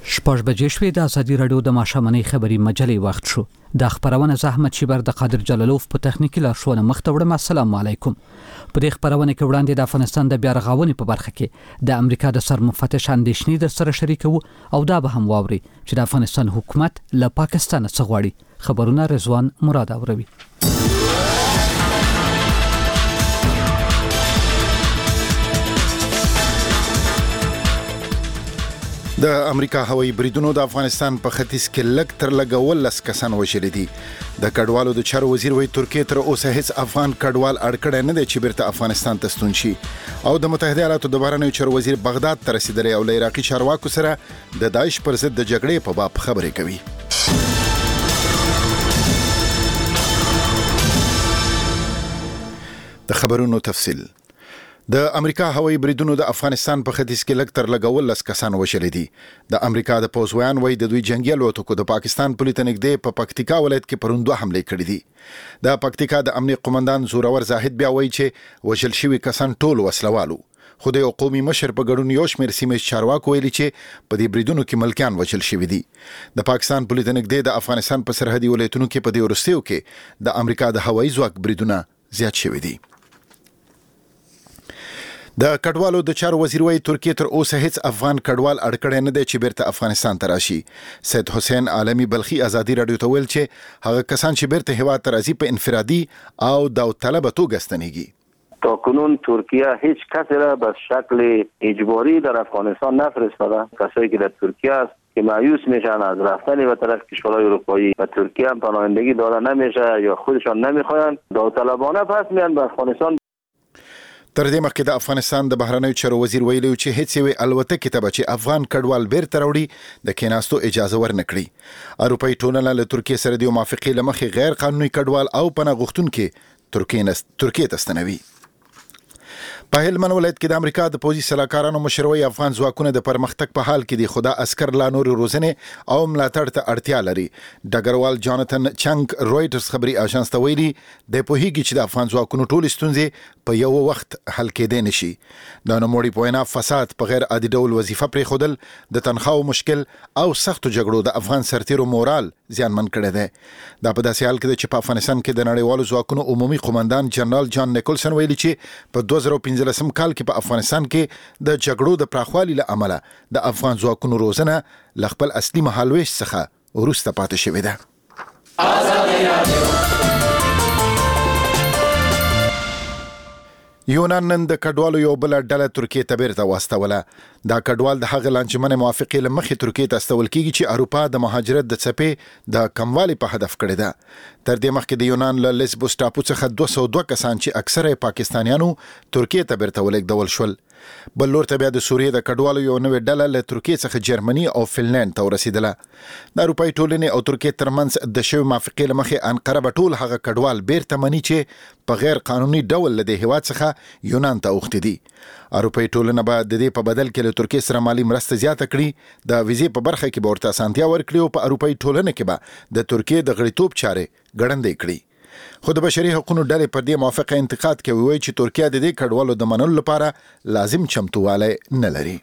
شپږ بجې شوې. د ازادي راډیو د ماښامنۍ خبري مجلې وخت شو. د خبرونه زحمت شیبر د قادر جلالوف په تخنیکی لارښوونه مخته وړم. السلام علیکم. په دې خبرونه کې وړاندې د افغانستان د بیا رغونې په برخه کې د امریکا د سرمفتش اندېښنې در سره شریکو او دا به هم واوري چې د افغانستان حکومت له پاکستان څخه غواړي. خبرونه رضوان مراد اوروي. د امریکا هوایي بریدونو د افغانستان په ختیځ کې لږ تر لږه 12 کسان وژلي دي. د کډوالو د چارو وزیر وایي ترکیه تر اوسه هیڅ افغان کډوال اړکړی نه دی چې بیرته افغانستان ته ستون شي. او د متحده ایالاتو د بهرنیو چارو وزیر بغداد ته رسیدلی او له عراقي چارواکو سره د داعش پر ضد د جګړې په باب خبرې کوي. د خبرونو تفصیل. د امریکا هوایي بریدونو د افغانستان په ختیځ کې لږ تر لږه 12 کسان وژلي دي. د امریکا د پوځ ویان وایي د دوی جنگي الوتکو د پاکستان پولې ته نږدې په پکتیکا ولایت کې پرون 2 حملې کړې دي. د پکتیکا د امنیت قومندان زورور زاهد بیا وایي چې وژل شوي کسان ټول وسلوالو. خو د قومي مشر په ګډون یو شمېر سیمه چارواکو ویلي چې په دې بریدونو کې ملکیان وژل شوي دي. د پاکستان پولې ته نږدې د افغانستان په سرحدي ولایتونو کې په دې وروستیو کې د امریکا د هوایي ځواک بریدونه زیات شوي دي. د کډوالو د چارو وزیر وایي ترکیه تر اوسه هیڅ افغان کډوال اړکړی نه دی چې بیرته افغانستان ته راشي. سید حسین عالمی بلخي ازادي راډیو ته ویل چې هغه کسان چې بیرته هیواد ته راځي په انفرادي او داوطلبه توګه ستنیږي. تاکنون ترکیه هیچ کسی را به شکل اجباری در افغانستان نفرستاده. کسایی که در ترکیه است که مایوس میشن از رفتن به طرف کشورهای اروپایی و ترکیه هم پناهندگی داده نمیشه یا خودشان نمیخواین داوطلبانه پس میان به افغانستان. تر دې مخکې د افغانستان د بهرنیو چارو وزیر ویلي چې هیڅ یوې الوتکې ته به چې افغان کډوال بیرته راوړي د کېناستو اجازه ورنکړي. اروپایي ټولنه له ترکیې سره د یو موافقې له مخې غیر قانوني کډوال او پناه غوښتونکي ترکیې ته ستنوي. په هلمند ولایت کې د امریکا د پوځي سلاکارانو مشروي افغان ځواکونه د پرمختګ په حال کې دي خو دا عسكر لا نور روزنه او ملاتړ ته اړتیا لري. ډګروال جاناتن چنګ رويټرز خبري اژانس ته ویلي د پوهیږي چې د افغان ځواکونو ټول ستونزې په یو وخت حل کېدای نشي. د نوموړي په وینا فساد په غیر عادي ډول وظیفه پرې خودل د تنخواو مشکل او سختو جګړو د افغان سرتیرو مورال زیانمن کړی دی. دا په داسې حال کې چې په افغانستان کې د نړیوالو ځواکونو عمومي قومندان جنرال جان نیکولسن ویلي چې په 2015 کال کې په افغانستان کې د جګړو د پراخوالي له امله د افغان ځواکونو روزنه ل خپل اصلي مهالويش څخه وروسته پاتې شوې ده. یونان نن د کډوالو یو بل ډله ترکیه ته بیرته واستوله. دا کډوال د هغه لانجمن موافقې له مخې ترکیه ته استول کیږي چې اروپا د مهاجرت د څپې د کموالي په هدف کړی ده. تر دې مخکې د یونان له لیسبوس ټاپو څخه 202 کسان چې اکثره پاکستانیانو ترکیه ته بیرته ولېږدول شول. بل لور ته بیا د سوریې د کډوالو یو نوې ډله له ترکیه څخه جرمني او فنلند ته ورسېدله. د اروپایي ټولنې او ترکیه ترمنځ د شوی موافقې له مخې انقره به ټول هغه کډوال بیرته مني چې په غیر قانوني ډول له دې هیواد څخه یونان ته اوښتي دي. اروپایي ټولنه به د دې په بدل کې له ترکیه سره مالی مرسته زیاته کړي. د ویزې په برخه کې به ورته اسانتیا ورکړي او په اروپایي ټولنه کې به د ترکیه د غړیتوب چارې ګړندې کړي. خو د بشري حقوقو ډلې پر دې موافقه انتقاد کوي وایي چې ترکیه د دې کډوالو د منلو لپاره لازم چمتووالی نه لري.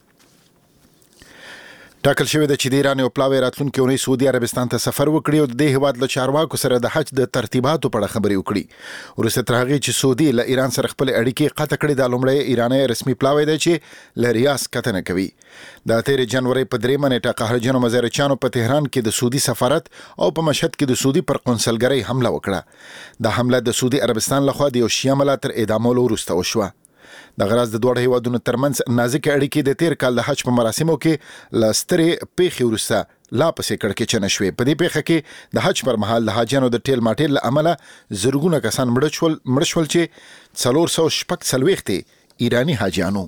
ټاکل شوی ده چې د ایران یو پلاوی راتلونکي اونۍ سعودي عربستان ته سفر وکړي او د دې هیواد له چارواکو سره د حج د ترتیباتو په اړه خبرې وکړي. وروسته تر هغې چې سعودي له ایران سره خپل اړیکې قطع کړي دا لومړی ایرانی رسمي پلاوی دی چې له ریاض کتنه کوي. د 13 جنوري په 3 نیټه قهرجنو مزارچیانو په تهران کې د سعودي سفارت او په مشهد کې د سعودي پر قونسلګرۍ حمله وکړه. دا حمله د سعودي عربستان لخوا د یو شیعه ملا تر اعدامولو وروسته وشوه. د غراز د دوه هیوادونو ترمنځ نازک اړیکې د تیر کال د حج په مراسمو کې لسترې پیښې وروسته لا پسې کړکېچنه شوې. په دې پیښه کې د حج پر مهال د حاجیانو د ټیل ماټیل له امله زرګونه کسان مړه شول چې 446 ایرانی حاجیانو.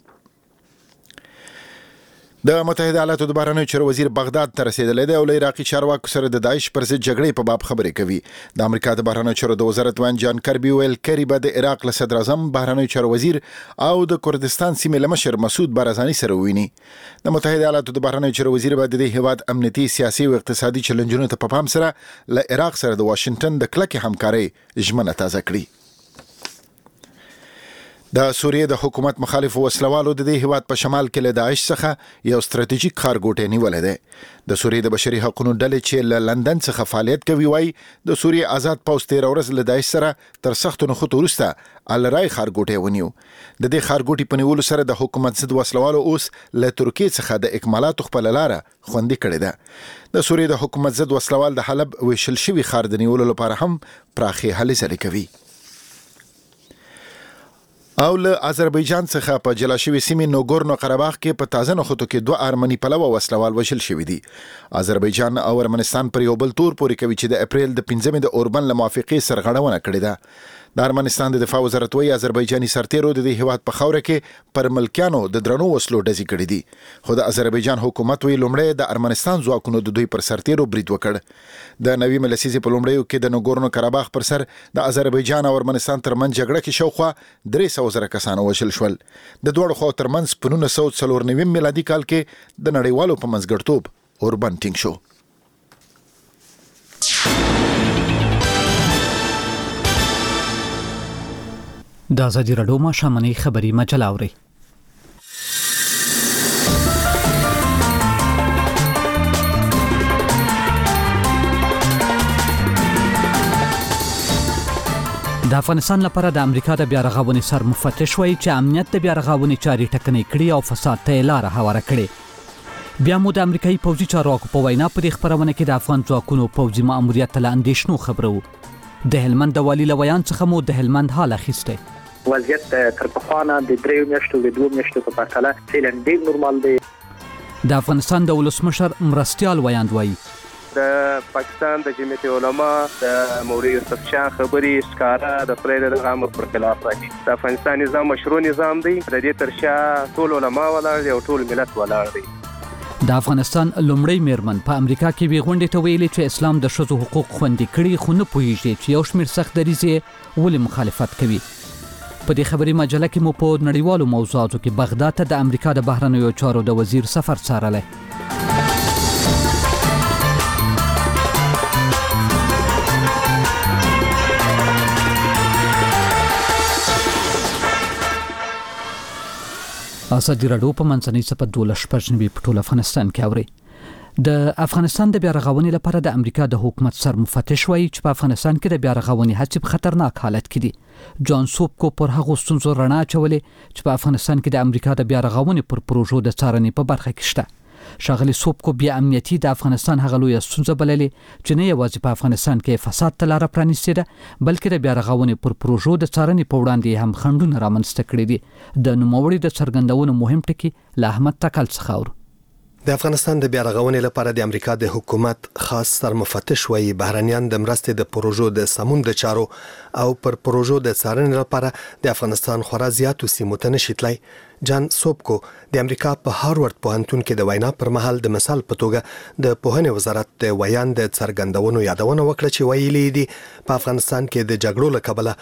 د متحده ایالاتو د بهرنیو چارو وزیر بغداد ته رسیدلی دی او له عراقي چارواکو سره د داعش پر ضد جګړې په باب خبرې کوي. د امریکا د بهرنیو چارو د وزارت وزیر جان کربي ویل کری به د عراق له صدر اعظم بهرنیو چارو وزیر او د کردستان سیمې له مشر مسعود بارزاني سره وویني. د متحده ایالاتو د بهرنیو چارو وزیر به د دې هیواد امنیتي سیاسي او اقتصادي چیلنجونو ته په پام سره له عراق سره د واشنگټن د کلکې همکارۍ ژمنه تازه کړي. د سوریې د حکومت مخالف وسلوالو د دې هیواد په شمال کې له داعش څخه یو ستراتیژیک ښارګوټی نیولې ده. د سوریې د بشري حقوقو ډلې چې له لندن څخه فعالیت کوي وايي د سوریې آزاد پوځ 13 ورځې له داعش سره تر سختو نښتو وروسته الرای ښارګوټی ونیو. د دې ښارګوټي په نیولو سره د حکومت ضد وسلوالو اوس له ترکیې څخه د اکمالاتو خپل لاره خوندي کړې ده. د سوریې د حکومت ضد وسلوال د حلب ویشل شوی ښار د نیولو لپاره هم پراخي هلې ځلې کوي. او له آذربایجان څخه په جلا شوی سیمې نوګورنو قرهباغ کې په تازه نښتو کې 2 ارمني پلوه وسلوال وشل شوی دي. آذربایجان او ارمنستان پر یو بل تور پورې کوي چې د اپریل د 15 د اوربن له موافقې سرغړونه کړې ده. د ارمنستان د دفاع وزارت وايي آذربایجاني سرتیرو د دې هیواد په خوره کې پر ملکیانو د درنو وسلو ډزې کړې دي. خو د آذربایجان حکومت وی لومړی د ارمنستان ځواکونو د دوی پر سرتیرو برید وکړ. د نوې ملسیزې په لومړیو کې د نوګورنو قرهباغ پر سر د آذربایجان او ارمنستان ترمنځ جګړه کې شاوخوا 300,000 کسان وشل شول. د دوړو خو ترمنځ په 1994 میلادي کال کې د نړیوالو په منځګړتوب اوربن ټینګ شو. د ازادي راډیو ماښامنۍ خبري مجله اوري. د افغانستان لپاره د امریکا د بیا رغونې سر مفتش وایي چې امنیت د بیا رغونې چارې ټکنۍ کړي او فساد ته لاره هواره کړي. بیا مو د امریکایي پوځي چارواکو په وینا په دې خبرونه کې د افغان ځواکونو پوځي ماموریت له اندېښنو خبرو. د هلمند د والي له ویان څخه مو د هلمند حال اخیستی. وضعیت تر پخوانه د 3 میاشتو د 2 میاشتو په پرتله فعلا ډیر نورمال دی. د افغانستان د ولسمشر مرستیال ویاند وایي د پاکستان د جمعیت علما د مولوی یوسف شاه خبرې ښکارا د پرېد د امر پر خلاف راځي. د افغانستان نظام مشروع نظام دی. د دې ترشا ټول علما ولاړ دي او ټول ملت ولاړ دی. د افغانستان لومړی میرمن په امریکا کې وی غونډې ته ویلي چې اسلام د ښځو حقوق خوندي کړي خو نه پوهیږي چې یو شمېر سخت دریځ ولې مخالفت کوي. په دې خبري مجله کې مو په نړیوالو موضوعاتو کې بغداد ته د امریکا د بهرنیو چارو د وزیر سفر څارلی. ازادي راډیو په منځنۍ صفحه 12 په ټول افغانستان کې اوري. د افغانستان د بیا رغونې لپاره د امریکا د حکومت سر مفتش وایي چې په افغانستان کې د بیا رغونې هڅې په خطرناک حالت کې دي. جان سوبکو پر هغو ستونزو رڼا اچولې چې په افغانستان کې د امریکا د بیا رغونې پر پروژو د څارنې په برخه کې شته. ښاغلي سوبکو بیا امنیتي د افغانستان هغه لویه ستونزه بللې چې نه یوازې په افغانستان کې فساد ته لاره پرانیستې ده بلکې د بیا رغونې پر پروژو د څارنې په وړاندې هم خنډونه رامنځته کړي دي. د نوموړي د څرګندونو مهم ټکي له احمد تکل څخه اورو. د افغانستان د بیا رغونې لپاره د امریکا د حکومت خاص سرمفتش وایي بهرنیان د مرستې د پروژو د سمون د چارو او پر پروژو د څارنې لپاره د افغانستان خورا زیاتو سیمو ته نشي تللی. جان سوبکو د امریکا په هاروارد پوهنتون کې د وینا پر مهال د مثال په توګه د پوهنې وزارت د ویان د څرګندونو یادونه وکړه چې ویلي دي په افغانستان کې د جګړو له کبله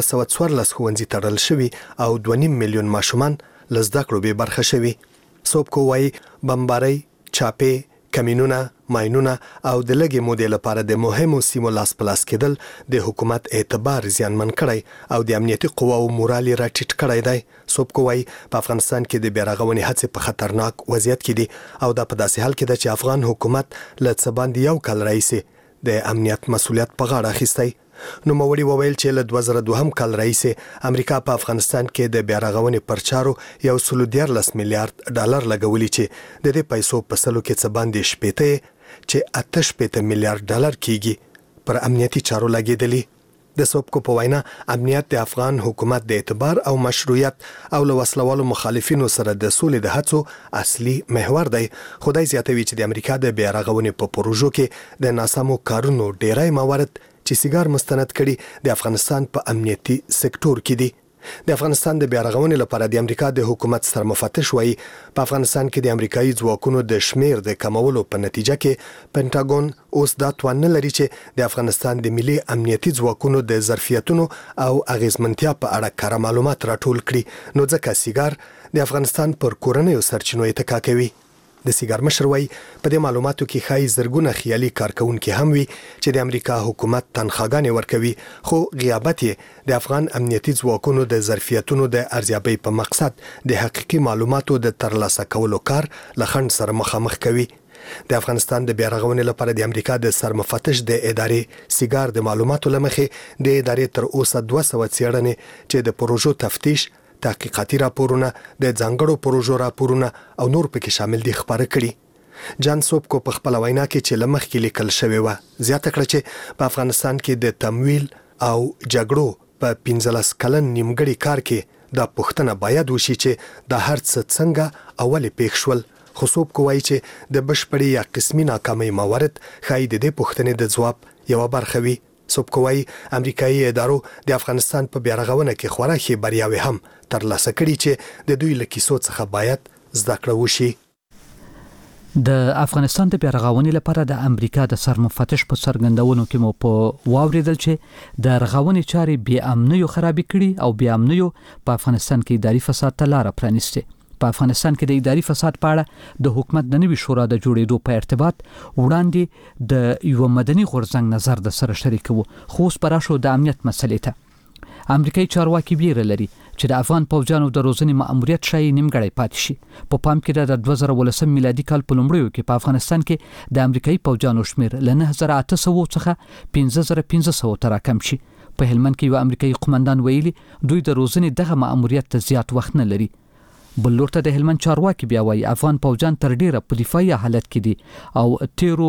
214 ښوونځي تړل شوي او 2.5 میلیون ماشومان له زده کړو بې برخه شوي. سوبکو وایي بمبارۍ، چاپې، کمینونه، ماینونه او د لږې مودې لپاره د مهمو سیمو لاس په لاس کېدل د حکومت اعتبار زیانمن کړی او د امنیتي قواو مورال یې راټیټ کړی دی. سوبکو وایي په افغانستان کې د بیا رغونې هڅې په خطرناک وضعیت کې دي او دا په داسې حال کې ده چې افغان حکومت له څه باندې یو کال راهیسې د امنیت مسؤلیت په غاړه اخیستی. نوموړي وویل چې له 2002 کال راهیسې امریکا په افغانستان کې د بیا رغونې پر چارو 114 میلیارډ ډالر لګولي چې د دې پیسو په سلو کې څه باندې 80 چې 88 میلیارډ ډالر کېږي پر امنیتي چارو لګېدلي. د سوبکو په وینا امنیت د افغان حکومت د اعتبار او مشروعیت او له وسلوالو مخالفینو سره د سولې د هڅو اصلي محور دی. خدای زیاتوي چې د امریکا د بیا رغونې په پروژو کې د ناسمو کارونو ډیری موارد چې سیګار مستند کړي د افغانستان په امنیتي سکتور کې دي. د افغانستان د بیا رغونې لپاره د امریکا د حکومت سرمفتش وایي په افغانستان کې د امریکایي ځواکونو د شمیر د کمولو په نتیجه کې پینټاګون اوس دا توان نه لري چې د افغانستان د ملي امنیتي ځواکونو د ظرفیتونو او اغیزمنتیا په اړه کره معلومات راټول کړي، نو ځکه سیګار د افغانستان پر کورنیو سرچینو اتکا کوي. د سیګار مشر وایي په دې معلوماتو کې ښایي زرګونه خیالي کارکونکي هم وي چې د امریکا حکومت تنخواګانې ورکوي، خو غیابت یې د افغان امنیتي ځواکونو د ظرفیتونو د ارزیابۍ په مقصد د حقیقي معلوماتو د ترلاسه کولو کار له خنډ سره مخامخ کوي. د افغانستان د بیارغونې لپاره د امریکا د سرمفتش د ادارې سیګار د معلوماتو لمخې د ادارې تر اوسه 200 څېړنې چې د پروژو تفتیش، تحقیقاتي راپورونه، د ځانګړو پروژو راپورونه او نور پکې شامل دي خبره کړي. جان سوبکو په خپل وینا کې چې لمخ کې لیکل شوی و زیاته کړه چې په افغانستان کې د تمویل او جګړو په 15 کلن نیمګړي کار کې دا پوښتنه باید وشي چې د هر څه څنګه اول پېښ شول. خو سوبکو وایي چې د بشپړې یا قسمي ناکامۍ موارد ښایي د دې پوښتنې د ځواب یوه برخه وي. سوبکو وایي امریکایي ادارو د افغانستان په بیارغونه کې خورا ښې بریاوې هم ترلاسه کړي چې د دوی له کیسو څخه باید زده کړه وشي. د افغانستان د بیارغونې لپاره د امریکا د سرمفتش په څرګندونو کې مو په واوریدل چې د رغونې چارې بې امنیو خرابې کړي او بې امنیو په افغانستان کې اداري فساد ته لار پرانیسته. په افغانستان کې د اداري فساد په اړه د حکومت د نوي شورا د جوړېدو په ارتباط وړاندې د یو مدني غورځنګ نظر د سره شریکو، خو اوس پراشو د امنیت مسلې ته. امریکایي چارواکي بیره لري چې د افغان پوځیانو د روزنې مأموریت شای نیمګړی پاتې شي. په پام کې د 2018 میلادي کال په لومړیو کې په افغانستان کې د امریکایي پوځیانو شمیر له 9800 څخه 15500 ته راکم شي. په هلمند کې یو امریکایي قومندان ویلي دوی د روزنې دغه مأموریت ته زیات وخت نه لري. بل لور ته د هلمند چارواکي بیا وایي افغان پوځیان تر ډیره په دفاعي حالت کې دي او تیرو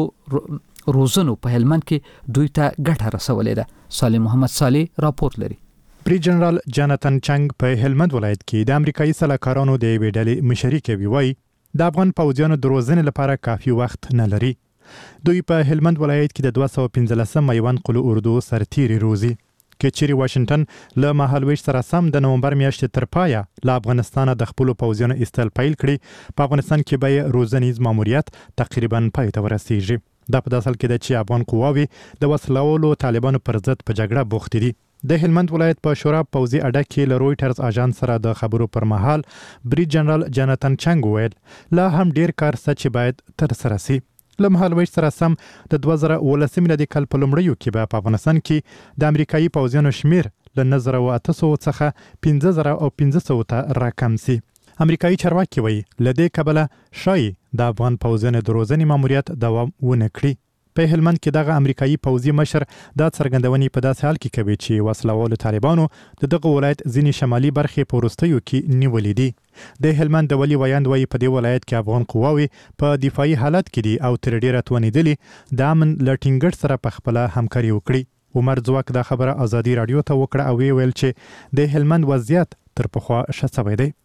روزنو په هلمند کې دوی ته ګټه رسولې ده. صالح محمد صالح راپور لري. بری جنرال جاناتن چنګ په هلمند ولایت کې د امریکایي سلاکارانو د یوې ډلې مشري کوي، وایي د افغان پوځیانو د روزنې لپاره کافي وخت نه لري. دوی په هلمند ولایت کې د 215 میوند قلو اردو سرتیري روزي کې چیرې واشنگټن له مهالويش سره سم د نومبر میاشتې تر پایه له افغانستان د خپل پوځیانو استل پیل کړي. په افغانستان کې به روزنیز ماموریت تقریبا پای ته ورسیږي. دا په داسل کې د چې افغان قواوي د وسلوالو طالبانو پر ضد په جګړه بوخت دي. د هلمند ولایت په شورا پوځي اډه کې له رويټرز اژانس سره د خبرو پر مهال بری جنرال جاناتن چنګ ویل لا هم ډیر کار چې باید تر سره شي. له مهالويش سره سم د 2018 میلادي کال په لومړیو کې په افغانستان کې د امریکایي پوځیانو شمیر له 9800 څخه 15500 ته راکم شي. امریکایي چارواکي وایي لدې کبله شای د افغان پوځیانو د روزنې ماموریت دوام ونه کړي. په هلمند کې دغه امریکایي پوځي مشر د څرګندونې په داسې حال کې کوي چې وسلوالو طالبانو دغه ولایت ځینې شمالي برخې په وروستیو کې نیولې دي. د هلمند د ولی ویاند وایي په دې ولایت کې افغان قواوي په دفاعي حالت کې دي او تر ډیره توانېدلي د امن له ټینګښت سره په خپله همکاري وکړي. عمر ځواک دا خبره ازادي رادیو ته وکړه او ویل چې د هلمند وضعیت تر پخوا ښه شوی دی.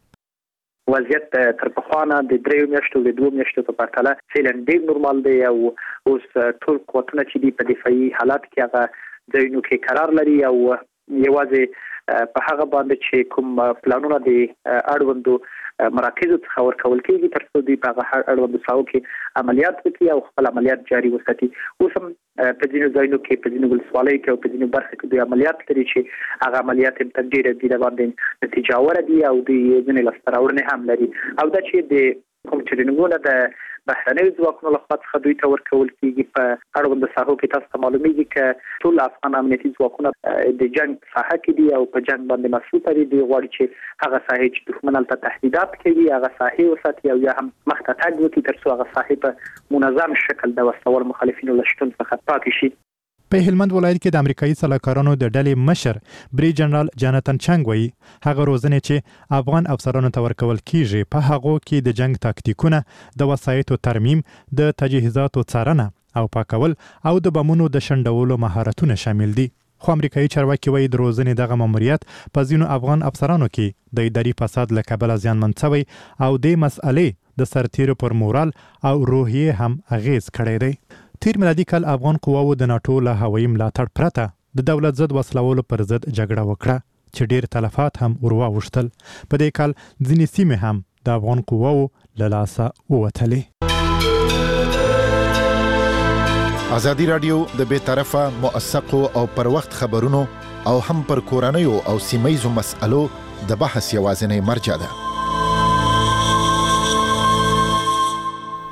وضعیت تر پخوانه د 3 میاشتو د 2 میاشتو په پرتله فعلا ډیر نورمال دی او اوس ټول قوتونه چې دی په دفاعي حالت کې هغه ځینو کې قرار لري او یوازې په هغه باندې چې کوم پلانونه د اړوندو مراکزو څخه ورکول کېږي تر څو دوی په هغه اړوندو ساحو کې عملیات وکړي او خپل عملیات جاري وساتي. اوس هم په ځینو ځایونو کې په ځینو ولسوالیو کې او په ځینو برخو کې دوی عملیات لري چې هغه عملیات هم تر ډیره د باندې نتیجه ور دي او د ځینې لاسته راوړنې هم لري او دا چې د کوم ټریننګونه د بهرنیو ځواکونو لخوا څخه دوی ته ورکول کېږي په اړوندو ساحو کې تاسو ته معلومیږي چې ټول افغان امنیتي ځواکونه د جنگ ساحه کې دي او په جنگ باندې مسؤل دي. دوی غواړي چې هغه ساحه چې دښمن ته تهدیدات کوي هغه ساحه وساتي او یا هم مخ ته تګ وکړي تر څو هغه ساحه په منظم شکل د وسلوال مخالفینو له شتون څخه پاتې شي. په هلمند ولایت کې د امریکایي سلاکارانو د ډلې مشر بری جنرال جاناتن چنګ وایي هغه روزنې چې افغان افسرانو ته ورکول کیږي په هغو کې د جنگ تاکتیکونه، د وسایطو ترمیم، د تجهیزاتو څارنه او پاکول او د بمونو د شنډولو مهارتونه شامل دي. خو امریکایي چارواکي وایي د روزنې دغه ماموریت په ځینو افغان افسرانو کې د اداري فساد له کبله زیانمن شوی او د مسئلې د سرتیرو پر مورال او روحیې هم اغیز کړی دی. تیر میلادي کال افغان قواو د ناتو له هوایي ملاتړ پرته د دولت ضد وسلوالو پر ضد جګړه وکړه چې ډیر تلفات هم ورواوښتل. په دې کال ځینې سیمې هم د افغان قواو له لاسه ووتلې. ازادي رادیو د بې طرفه، موثقو او پر وخت خبرونو او هم پر کورنیو او سیمه‌یزو مسألو د بحث یوازینی مرجع ده.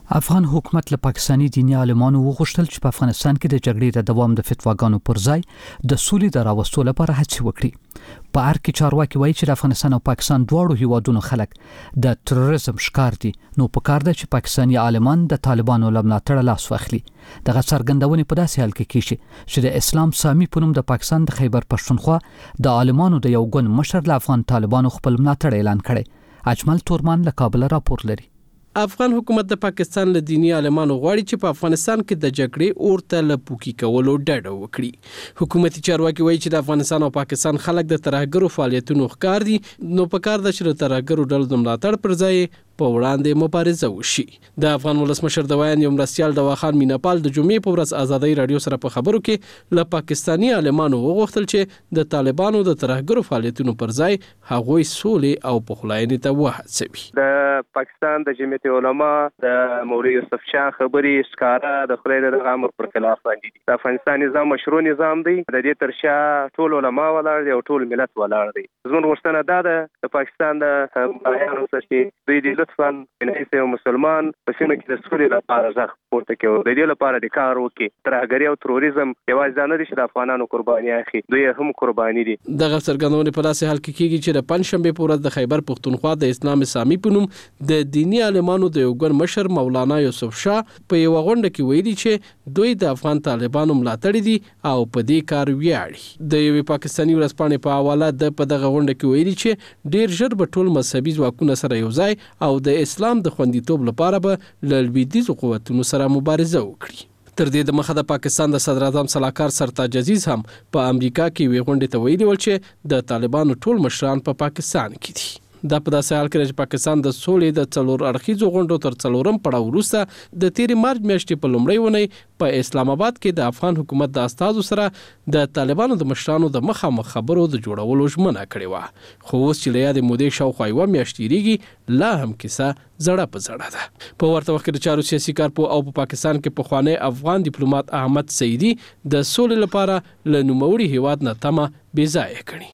افغان حکومت له پاکستاني دیني عالمانو وغوښتل چې په افغانستان کې د جګړې د دوام د فتواګانو پر ځای د سولې د راوستلو لپاره هڅې وکړي. په هر کې چارواکي وایي چې د افغانستان او پاکستان دواړو هیوادونو خلک د تروریزم ښکار دي، نو په کار ده چې پاکستاني عالمان د طالبانو له ملاتړه لاس واخلي. دغه څرګندونې په داسې حال کې کیږي چې د اسلام سامي په نوم د پاکستان د خیبر پښتونخوا د عالمانو د یو ګوند مشر له افغان طالبانو خپل ملاتړ اعلان کړی. اجمل تورمان له کابل راپور لري. افغان حکومت د پاکستان له دینی عالمانو غواړي چې په افغانستان کې د جګړې اورته له پوکي کولو ډډه وکړي. حکومتي چارواکي وایي چې د افغانستان او پاکستان خلک د ترهګرو فعالیتونو ښکار دي، نو په کار ده چې د ترهګرو ډلو د ملاتړ پر ځای په وړاندې مبارزه وشي. د افغان ولسمشر د ویان یو مرستیال دواخان میناپال د جمعې په ورځ ازادۍ رادیو سره په خبرو کې له پاکستاني عالمانو وغوښتل چې د طالبانو د ترهګرو فعالیتونو پر ځای هغوی سولې او پخلاینې ته وهڅوي. د پاکستان د جمعیت علما د مولوي یوسف شاه خبرې ښکارا د خدای د امر پر خلاف باندې دي. د افغانستان نظام مشروع نظام دی، د دې تر شا ټول علما ولاړ دي او ټول ملت ولاړ دی. زموږ غوښتنه دا ده د پاکستان د مایانو څخه دوی د لطفاً بنایي یو مسلمان په سیمه کې د سولې لپاره ځخ پورته کوي، د دې لپاره د کار وکړي. ترهګري او تروریزم یوازې نه دي چې د افغانانو قرباني اخلي، دوی هم قرباني دي. دغه څرګندونې په داسې حال کې کیږي چې د پنځشنبه په ورځ د خیبر پښتونخوا د اسلام سامي په نوم د دینی عالمانو د یو ګوند مشر مولانا یوسف شاه په یو غونډه کې ویلي چې دوی د افغان طالبانو ملاتړ دي او په دې کار ویاړي. د یو پاکستاني ورځپاڼې په حواله د په دغه غونډه کې ویلي چې ډیر ژر به ټول مذهبي ځواکونه سره یو ځای او د اسلام د خوندیتوب لپاره به له لویدیځو قوتونو سره مبارزه وکړي. تر دې د مخه د پاکستان د صدر اعظم سلاکار سرتاج عزیز هم په امریکا کې وی غونډه ته ویلي ول چې د طالبانو ټول مشران په پاکستان کې دي. دا په داسې حال کې چې پاکستان د سولې د څلور اړخیزو غونډو تر څلورم پړاو وروسته د تیرې مارچ میاشتې په لومړۍ اونۍ په اسلام آباد کې د افغان حکومت د استازو سره د طالبانو د مشرانو د مخامخ خبرو د جوړولو ژمنه کړې وه. خو اوس چې له یادې مودې شاوخوا یوه میاشت تېرېږي، لا هم کیسه زړه په زړه ده. په ورته وخت کې د چارو سیاسي کارپوه او په پاکستان کې پخوانی افغان ډیپلوماټ احمد سعیدي د سولې لپاره له نوموړي هیواد نه تمه بې ځایه کړي.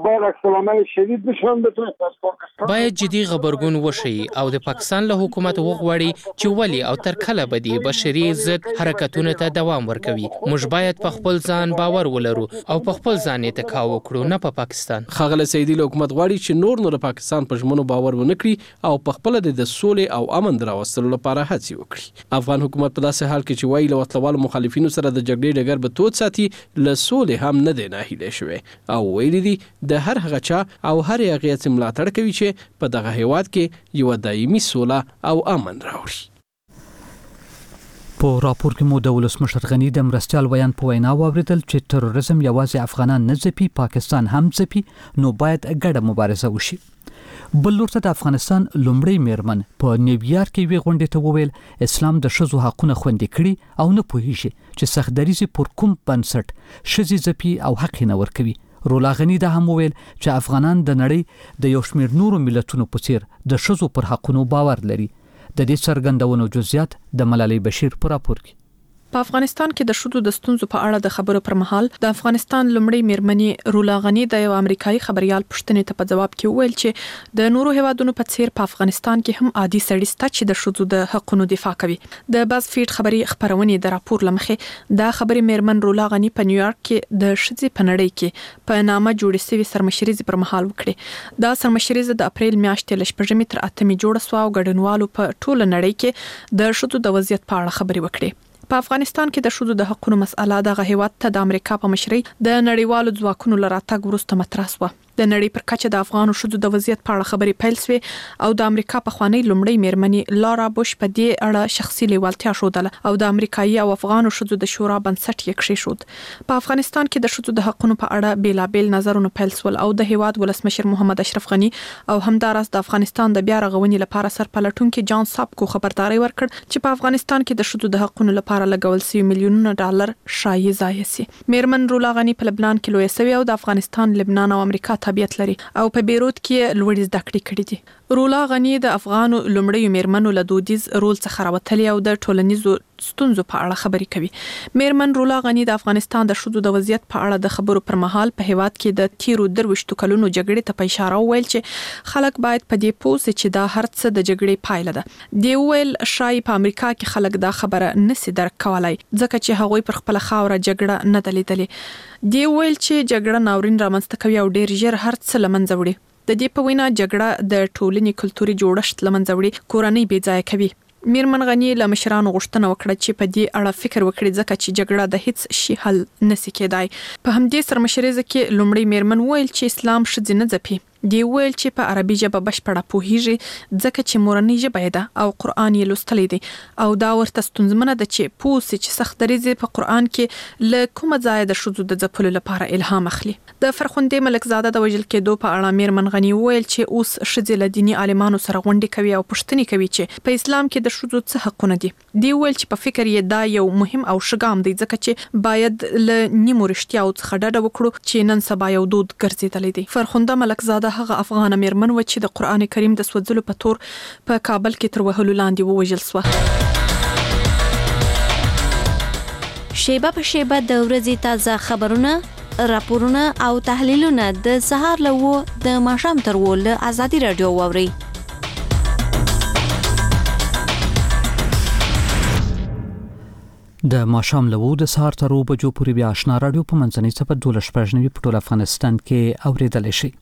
باید جدي غبرګون وشي او د پاکستان له حکومت وغواړي چې ولې او تر کله به د بشري ضد حرکتونو ته دوام ورکوي. موږ باید په خپل ځان باور ولرو او په خپل ځان اتکا وکړو، نه په پاکستان. ښاغلی سعیدي له حکومت غواړي چې نور د پاکستان په ژمنو باور ونه کړي او په خپله د سولې او امن د راوستلو لپاره هڅې وکړي. افغان حکومت په داسې حال کې چې وایي له وسلوالو مخالفینو سره د جګړې ډګر به تود ساتي، له سولې هم نه دی ناهیلی شوی او ویلي دي د هر هغه چا او هر هغې څه ملاتړ کوي چې په دغه هیواد کې یوه دایمي سوله او امن راوړي. په راپور کې مو د ولسمشر غني د مرستیال ویان په وینا واوریدل چې تروریزم یوازې افغانان نه ځپي، پاکستان هم ځپي، نو باید ګډه مبارزه وشي. بل لورته د افغانستان لومړی میرمن په نیویارک کې وی غونډې ته وویل اسلام د ښځو حقونه خوندي کړي او نه پوهیږي چې سختدریزي پر کوم بنسټ ښځې ځپي او حق نه ورکوي. رولا غني دا هم وویل چې افغانان د نړۍ د یو شمېر نورو ملتونو په څیر د ښځو پر حقونو باور لري. د دې څرګندونو جزئیات د ملالۍ بشیر په راپور کې. په افغانستان کې د ښځو د ستونزو په اړه د خبرو پر مهال د افغانستان لومړی میرمنې رولا غني د یو امریکایي خبريال پوښتنې ته په جواب کې وویل چې د نورو هیوادونو په څیر په افغانستان کې هم عادي سړي شته چې د ښځو د حقوقو دفاع کوي. د بازفیډ خبري خبرونې د راپور لمخې د خبري میرمن رولا غني په نیویارک کې د ښځې په نړۍ کې په نامه جوړې شوی سرمشریزي پر مهال وکړي. دا سرمشریزه د اپریل میاشتې ل 8 تر 8 جوړه سو او ګډونوالو په ټوله نړۍ کې د ښځو د وضعیت په اړه خبري وکړي. په افغانستان کې د ښځو د حقوقو مسأله د هیواد ته د امریکا په مشرۍ د نړیوالو ځواکونو لراتګ وروسته مطرح شوه. د نړۍ پر کچه د افغانو ښځو د وضعیت په اړه خبرې پیل شوې او د امریکا په خوانی لومړی میرمنې لارا بوش په دې اړه شخصي لیوالتیا ښودله او د امریکایي او افغانو ښځو د شورا بنسټ یې کېښود. په افغانستان کې د ښځو د حقوقو په اړه بیلابیل نظرونه پیل شول او د هیواد ولسمشر محمد اشرف غني او همدارس د افغانستان د بیا رغونې لپاره سرپلټونکي جان سابکو خبرداري ورکړ چې په افغانستان کې د ښځو د حقوقو لپاره لګول شوی میلیونونه ډالر شایي ضایع شي. میرمن رولا غني په لبنان کې لوی سوي او د افغانستان، لبنان او امریکا تابعیت لري او په بیروت کې لوړې زده کړې کړې دي. رولا غنی د افغان لومړی میرمنو له دودیز رول څخه راوتلې او د ټولنیزو ستونزو په اړه خبرې کوي. میرمن رولا غنی د افغانستان د ښځو د وضعیت په اړه د خبرو پر مهال په هیواد کې د تیرو 23 کلونو جګړې ته په اشاره وویل چې خلک باید په دې پوه شي چې دا هر څه د جګړې پایله ده. دی ویل شای په امریکا کې خلک دا خبره نسی درک کولای ځکه چې هغوی پر خپل خاوره جګړه نه دلیدلې. دی ویل چې جګړه ناورین رامنځته کوي او ډیر ژر هر څه لمنځه وړي. د دې په وینا جګړه د ټولنې کلتوري جوړښت لمنځه وړي، کورنۍ بې ځای کوي. میرمن غنی له مشرانو غوښتنه وکړه چې په دې اړه فکر وکړي ځکه چې جګړه د هیڅ شي حل نسی کېدای. په همدې سرمشریزه کې لومړی میرمن ویل چې اسلام ښځې نه ځپي. دی ویل چې په عربي ژبه بشپړه پوهیږي ځکه چې مورنۍ ژبه ده او قرآن یې لوستلی دی او دا ورته ستونزمنه ده چې پوه سي چې سخت دریځ په قرآن کې له کومه ځایه د ښځو د ځپلو لپاره الهام اخلي. د فرخندې ملکزاده د وژل کېدو په اړه میرمن غنی ویل چې اوس ښځې له دیني عالمانو سره غونډې کوي او پوښتنې کوي چې په اسلام کې د ښځو څه حقونه دي. دی ویل چې په فکر یې دا یو مهم او ښه ګام دی ځکه چې باید له نیمو رښتیاو څخه ډډه وکړو چې نن سبا یو دود ګرځېدلی دی. فرخنده ملکزاده هغه افغان میرمن و چې د قرآن کریم د سوځلو په تور په کابل کې تر وهلو لاندې ووژل شوه. شیبه په شیبه د ورځې تازه خبرونه، راپورونه او تحلیلونه د سهار له 9 د ماښام تر 10 له ازادي رادیو واورئ. د ماښام له 9 د سهار تر 10 بجو پورې بیا آشنا رادیو په منځنۍ څپه 12 په ټول افغانستان کې اوریدلی شي.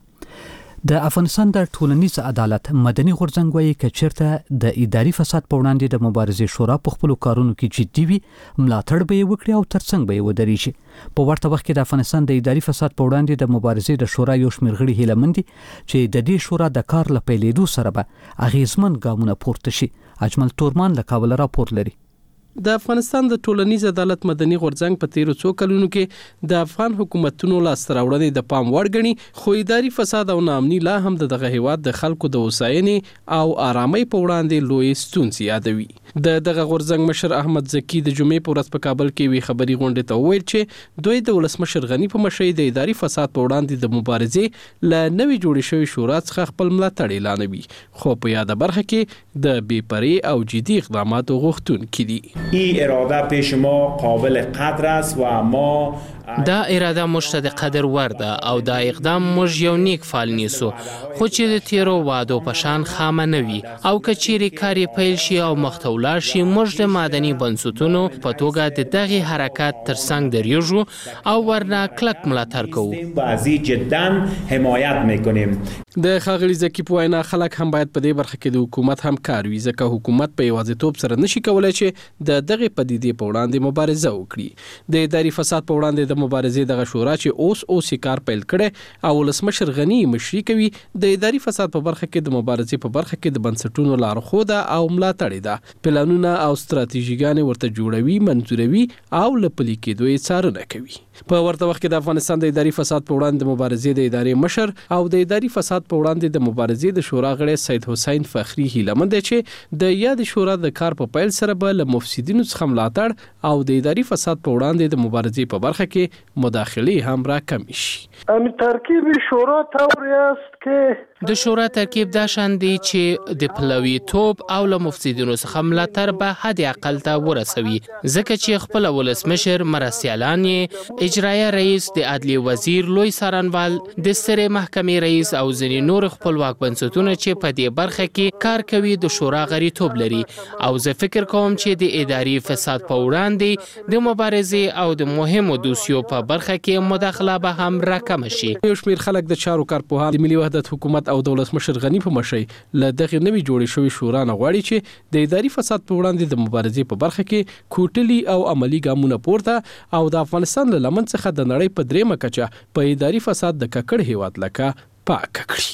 د افغانستان د ټولنیز عدالت مدني غورځنګ وايي چې چیرته د اداري فساد په وړاندې د مبارزې شورا په خپل کارونو کې جدي وي ملاتړ به وکړي او ترڅنګ به ودرېږي. په ورته وخت کې د افغانستان د اداري فساد په وړاندې د مبارزې د شورا یو شمېر غړي هیله مند دي چې د دې شورا د کار له پیلېدو سره به اغیزمن ګامونه پورته شي. اجمل تورمان له کابل راپور لري. د افغانستان د ټولنیز عدالت مدني غورځنګ په تیرو څو کلونو کې د افغان حکومتونو لاسته راوړنې د پام وړ ګڼي، خو اداري فساد او ناامني لا هم دغه هیواد د خلکو د هوساینې او آرامۍ په وړاندې لوی ستونزې یادوي. دغه غورځنګ مشر احمد زکی د جمعې په ورځ په کابل کې وی خبري غونډه ته وویل چې دوی د ولسمشر غنی په مشرۍ د اداري فساد په وړاندې د مبارزې ل نوې جوړې شوې شورا څخه خپل ملاتړ اعلانوي، خو په یاده برخه کې د بیپرې او جدي اقداماتو غوښتونکي دي. این اراده پیش ما قابل قدر است و ما دا اراده مشته د قدر ورده او دا اقدام موږ یو نیک فعال نیسو، خو چې د تیرو وعدو په شان خامه نه وي او کچېرې کار پیل شي او مخته ولاړ شي، موږ د مدني بنسټونو په توګه د دغه حرکت ترڅنګ دریږو او ورنه کلک ملاتړ کوو. بعضی جدا حمایت میکنیم. د ښاغلي زکی په وینا خلک هم باید په دې برخه کې د حکومت همکار وي ځکه حکومت په یوازیتوب سره نشي کولای چې د دغه پدیدې په وړاندې مبارزه وکړي. د اداري فساد په وړاندې د مبارزې دغه شورا چې اوس کار پیل کړي او ولسمشر غنی مشري کوي، د اداري فساد په برخه کې د مبارزې په برخه کې د بنسټونو لارښوده او ملاتړ ده، پلانونه او ستراتیژیګانې ورته جوړوي، منظوروي او له پلي کېدو یې څارنه کوي. په ورته وخت کې د افغانستان د اداري فساد په وړاندې د مبارزې د ادارې مشر او د اداري فساد په وړاندې د مبارزې د شورا غړی سید حسین فخری هیله مند چې د یاد شورا د کار په پیل سره به له مفسدینو څخه ملاتړ او د اداري فساد په وړاندې د مبارزې په برخه کې مداخله هم را کم شي. ترکیب شورا طوری است که د شورا ترکیب دا شان دی چې د پلوي توپ او له مفسدینو څخه ملاتړ به حد اقل ته ورسوي، ځکه چې خپل ولسمشر مرستیالان یې اجرایه رئیس، د عدلیې وزیر، لوی څارنوال، د سترې محکمې رئیس او ځینې نور خپلواک بنسټونه چې په دې برخه کې کار کوي د شورا غړیتوب لري. او زه فکر کوم چې د اداري فساد په وړاندې د مبارزې او د مهمو دوسیو په برخه کې مداخله به هم راکم شي. یو شمېر خلک د چارو کارپوهان د ملي وحدت حکومت او د ولسمشر غنی په مشرۍ له دغه نوې جوړې شوې شورا نه غواړي چې د اداري فساد په وړاندې د مبارزې په برخه کې کوټلي او عملی ګامونه پورته او د افغانستان له لمن څخه د نړۍ په درېمه کچه په اداري فساد د ککړ هیواد لکه پاک کړي.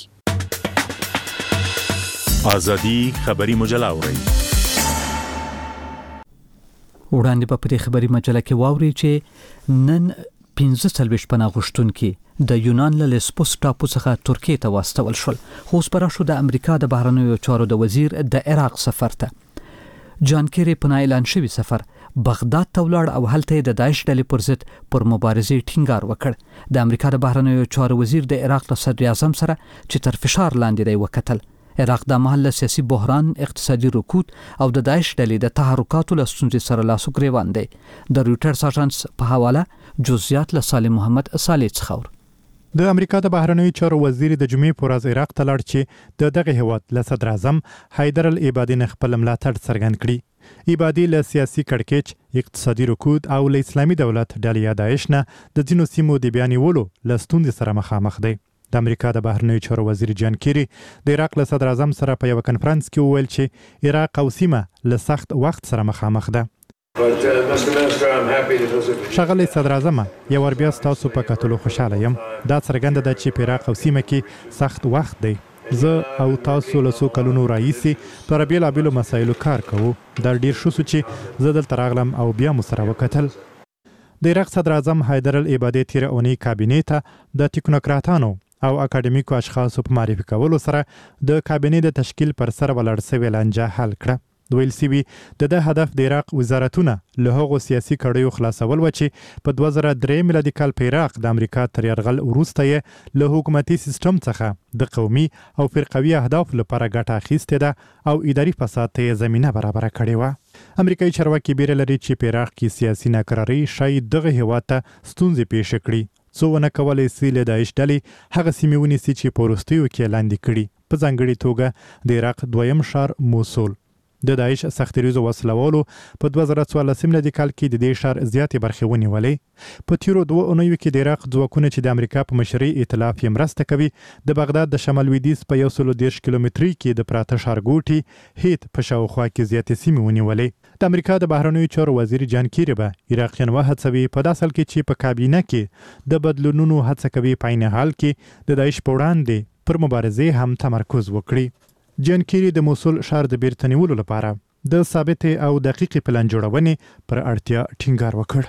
ازادي خبري مجله اوري. وړاندې په دې خبري مجله کې واوري چې نن 15 پناه غوښتونکي د یونان له لیسبوس ټاپو څخه ترکیې ته واستول شول، خو اوس پر شو د امریکا د بهرنیو چارو د وزیر د عراق سفر ته. جان کیری پناه اعلان شوی سفر بغداد ته ولاړ او هلته د داعش ډلې پر ضد پر مبارزې ټینګار وکړ. د امریکا د بهرنیو چارو وزیر د عراق له صدر اعظم سره چې تر فشار لاندې دی وکتل. عراق د محل سیاسي بحران، اقتصادي رکود او د داعش ډلې د تحرکاتو له ستونزې سره لاس او ګریوان دی. د رويټرز اژانس په حواله جزئیات له سالم محمد صالح څخه. د امریکا د بهرنیو چارو وزیر د جمعې پر ورځ عراق ته لاړ چې د دغه هیواد له صدر اعظم حیدر العبادي نه خپل ملاتړ څرګند کړي. عبادي له سیاسي کړکېچ، اقتصادي رکود او له اسلامي دولت ډلې داعش نه د ځینو سیمو د بیانولو له ستونزې سره مخامخ دی. د امریکا د بهرنیو چارو وزیر جان کیری د عراق له صدر اعظم سره په یو کنفرانس کې وویل چې عراق او سیمه له سخت وخت سره مخامخ ده. ښاغلی صدر اعظم، یو ور بیا ستاسو په کتلو خوشاله یم. دا څرګنده ده چې په عراق او سیمه کې سخت وخت دی. زه او تاسو له څو کلونو راهیسې پر بیلابیلو مسایلو کار کوو. دا ډیر ښه شو چې زه دلته راغلم او بیا مو سره وکتل. د عراق صدر اعظم حیدر العبادي تیر اونۍ کابینې ته د ټیکنوکراتانو او اکاډمیکو اشخاصو په معرفي کولو سره د کابینې د تشکیل پر سر ولاړ شوې لانجه حل کړه. ویل سوي د هدف د عراق وزارتونه له هغو سیاسي کړیو خلاصول و چې په 2003 میلادي کال په عراق د امریکا تر یرغل وروسته یې له حکومتي سیستم څخه د قومي او فرقوي اهدافو لپاره ګټه اخیستې ده او اداري فساد ته زمینه برابره کړې وه. امریکایي چارواکي بیره لري چې په عراق کې سیاسي ناکراري شاید دغه هیواد ته ستونزې پیښ کړي، څو ونه کولی سي له داعش ډلې هغه سیمې ونیسي چې په وروستیو کې لاندې کړي، په ځانګړې توګه د عراق دویم ښار موصل. د داعش سختریزو وسلوالو په 2014 میلادي کال کې د دې ښار زیاتې برخې ونیولې. په تیرو 2 اونیو کې د عراق ځواکونه چې د امریکا په مشرۍ ائتلاف یې مرسته کوي د بغداد د شمال لویدیځ په 130 کیلومتري کې د پراته ښارګوټي هیت په شاوخوا کې زیاتې سیمې ونیولې. د امریکا د بهرنیو چارو وزیر جان کیری به عراقیان وهڅوي په داسې حال کې چې په کابینه کې د بدلونونو هڅه کوي، په عین حال کې د داعش په وړاندې پر مبارزې هم تمرکز وکړي. جان کیری د موصل ښار د بیرته نیولو لپاره د ثابت او دقیق پلان جوړونې پر اړتیا ټینګار وکړ.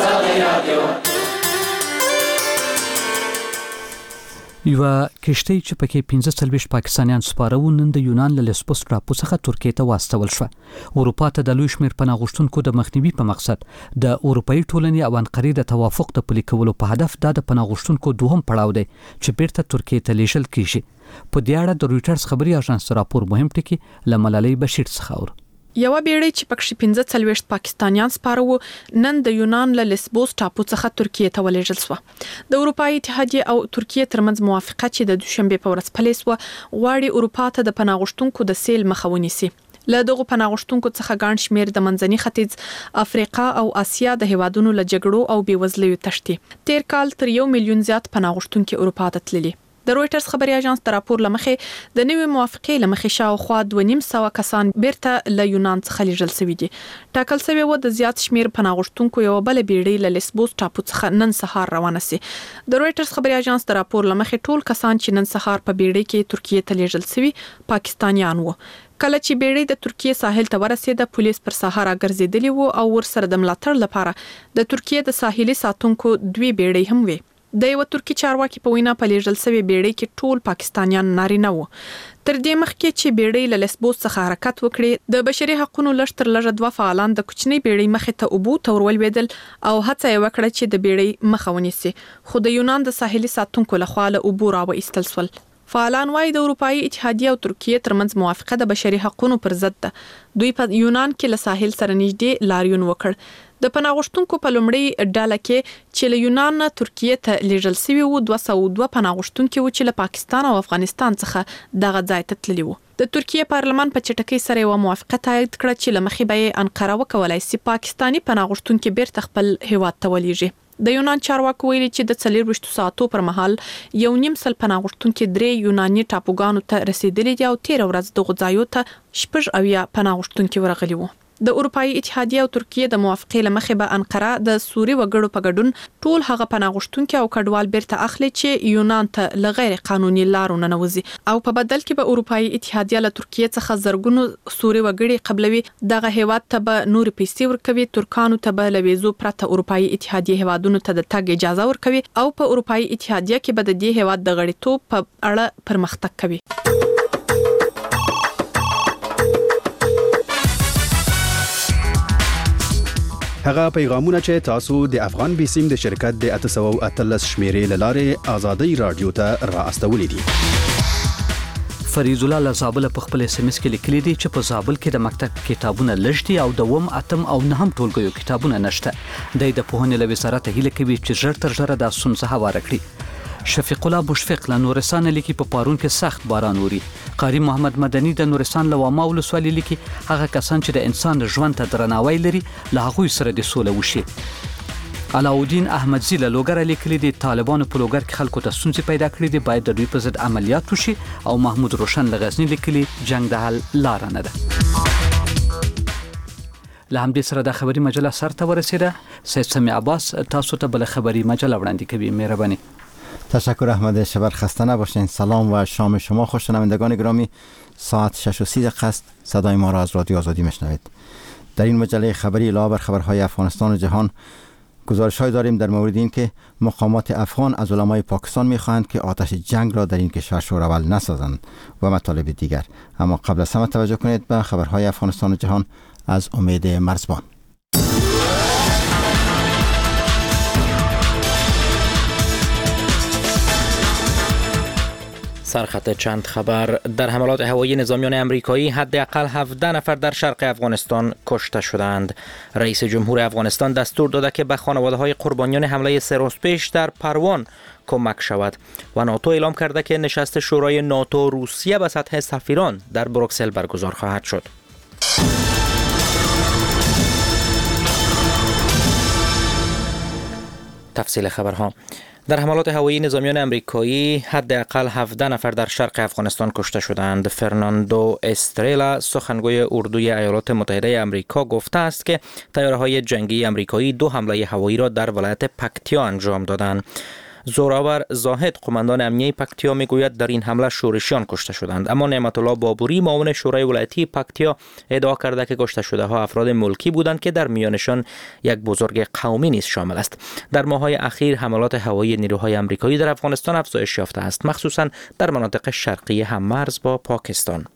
یو کشتۍ چې پکې 15 پاکستانیان سپاره نن د یونان له لسبوس ټاپو څخه ترکیه ته واستول شو. اروپا ته د لوی شمېر پناه غوښتونکو د مخنیوي په مقصد د اروپאי ټولنې او انقرې د توافق د پلي کولو په هدف د پناه غوښتونکو دوهم پړاو دی چې بیرته ترکیه ته لیږل کیږي. په دې اړه د رويټرز خبري اژانس راپور مهم ټکی له ملالۍ بشیر څخه. یو بیړۍ چې پکې 15 پاکستانیان سپاره وو نن د یونان له لسبوس ټاپو څخه ترکیه ته ولېږل شو. د اروپאי اتحادیه او ترکیه ترمنځ موافقه چې د دوشنبه په ورځ پلي شوه غواړي اروپا ته د پناه غوښتونکو د سیل مخه ونیسي. له دغه پناه غوښتونکو څخه ګڼ شمېر د منځني ختیځ، افریقا او اسیا د هیوادونو له جګړو او بیوزلیو تښتي. تیر کال تر 1 میلیون زیات پناه غوښتونکي اروپا ته تللي. د رويټرز خبري اژانس د راپور لمخې د نوې موافقې لمخې شاوخوا 2.5 کسان بیرته له یونان څخه لیږل شوي دي. ټاکل شوی و د زیات شمیر پناه غوښتونکو یو بل بیړۍ له لسبوس ټاپو څخه نن سهار روانه سي. د رويټرز خبري اژانس د راپور لمخې ټول کسان چې نن سهار په بیړۍ کې ترکیه ته لیږل شوي پاکستانیان وو. کله چې بیړۍ د ترکیه ساحل ته ورسېده پولیس پر ساحل راګرځېدلي وو او ورسره د ملاتړ لپاره د ترکیه د ساحلي ساتونکو 2 بیړۍ هم وي. د یو ترکی چارواکي په وینا په لیږل شوی بیړۍ کې ټول پاکستانیان نارینه وو. تر دې مخکې چې بیړۍ له لسبوس څخه حرکت وکړي د بشري حقوقو لشتر لږ 2 فعالان د کوچنی بیړۍ مخې ته اوبو تور ولویدل او هڅه یې وکړه چې د بیړۍ مخه ونیسي، خو د یونان د ساحلي ساتونکو لخوا له اوبو راوایستل شول. فعالان وايي د اروپאי اتحادیه او ترکیه ترمنځ موافقه د بشري حقوقو پر ضد ده. دوی په یونان کې له ساحل سره نږدې لاریون وکړ. د پناه غوښتونکو په لومړی ډله کې چې له یونان نه ترکیه ته لیږل شوي وو 202 پناه غوښتونکي وو چې له پاکستان او افغانستان څخه دغه ځای ته تللي وو. د ترکیه پارلمان په چټکۍ سره یو موافقه تایید کړه چې له مخې به انقره وکولای سي پاکستانی پناه غوښتونکي بیرته خپل هیواد ته ولېږي. د یونان چارواکو ویلي چې د 24 ساعتو پر مهال 1.5 پناه غوښتونکي 3 یوناني ټاپوګانو ته رسیدلي دي او 13 ورځې دغه ځایو ته 6 پناه غوښتونکي ورغلي وو. د اروپאי اتحادیه او ترکیه د موافقې لمخې به انقره د سوري وګړو په ګډون ټول هغه پناه غوښتونکي او کډوال بیرته اخلي چې یونان ته لغیر قانوني لارو نه نوځي او په بدل کې به اروپאי اتحادیه له ترکیه څخه زرګونو سوري وګړي قبلوي. دغه هیواد ته به نور پیسې ورکوي، ترکانو ته به له ویزو پرته اروپאי اتحادیه هیوادونو ته د تګ اجازه ورکوي او په اروپאי اتحادیه کې به د دې هیواد د غړیتوب په اړه پرمختګ کوي. هغه پیغامونه چې تاسو د افغان بیسیم د شرکت د 813 شمیرې لاره آزادۍ رادیو ته را استولې دي. فریض الله لزابل په خپل SMS کې لیکلي دي چې په زابل کې د مکتب کتابونه لږ دي او د وم اتم او نهم ټولګیو کتابونه نشته. د پوهنې له وزارت هیله کوي چې ژر تر ژره د ستونزه هواره کړي. شفیق الله مشفق له نورستان لیکي په پارون کې سخت باران اوري. قاری محمد مدني د نورستان له واما ولسوالۍ لیکي هغه کسان چې د انسان ژوند ته درناوی لري له هغوی سره د سوله وشي. علاودین احمدزی له لوګر لیکلي دي طالبانو په لوګر کې خلکو ته ستونزې پیدا کړې دي، باید د دوی په ضد عملیات وشي. او محمود روشن له غزنی لیکلي جنگ د حل لار نه ده. له همدې سره د خبري مجله سر ته ورسیده. سید سمی عباس تاسو ته بل خبري مجله وړاندې کوي. مهرباني. تشکر احمد. شب خسته نباشین. سلام و شام شما خوش شنوندگان گرامی. ساعت 6:30 است. صدای ما را از رادیو آزادی میشنوید. در این مجله خبری علاوه بر خبرهای افغانستان و جهان گزارش‌های داریم در مورد این که مقامات افغان از علمای پاکستان می‌خواهند که آتش جنگ را در این کشور شوراول نسازند و مطالب دیگر. اما قبل از همه توجه کنید به خبرهای افغانستان و جهان از امید مرزبان. سرخط چند خبر. در حملات هوایی نظامیان امریکایی حداقل 17 نفر در شرق افغانستان کشته شدند. رئیس جمهور افغانستان دستور داده که به خانواده‌های قربانیان حمله 3 روز پیش در پروان کمک شود و ناتو اعلام کرده که نشست شورای ناتو روسیه به سطح سفیران در بروکسل برگزار خواهد شد. تفصیل خبرها. در حملات هوایی نظامیان امریکایی حداقل 17 نفر در شرق افغانستان کشته شدند. فرناندو استرلا سخنگوی اردوی ایالات متحده امریکا گفته است که طیاره‌های جنگی امریکایی 2 حمله هوایی را در ولایت پکتیا انجام دادند. زوراور زاهد قماندان امنیه پکتیا میگوید در این حمله شورشیان کشته شدند، اما نعمت الله بابوری معاون شورای ولایتی پکتیا ادعا کرده که کشته شده ها افراد ملکی بودند که در میانشان یک بزرگ قومی نیز شامل است. در ماه‌های اخیر حملات هوایی نیروهای آمریکایی در افغانستان افزایش یافته است، مخصوصا در مناطق شرقی هم‌مرز با پاکستان.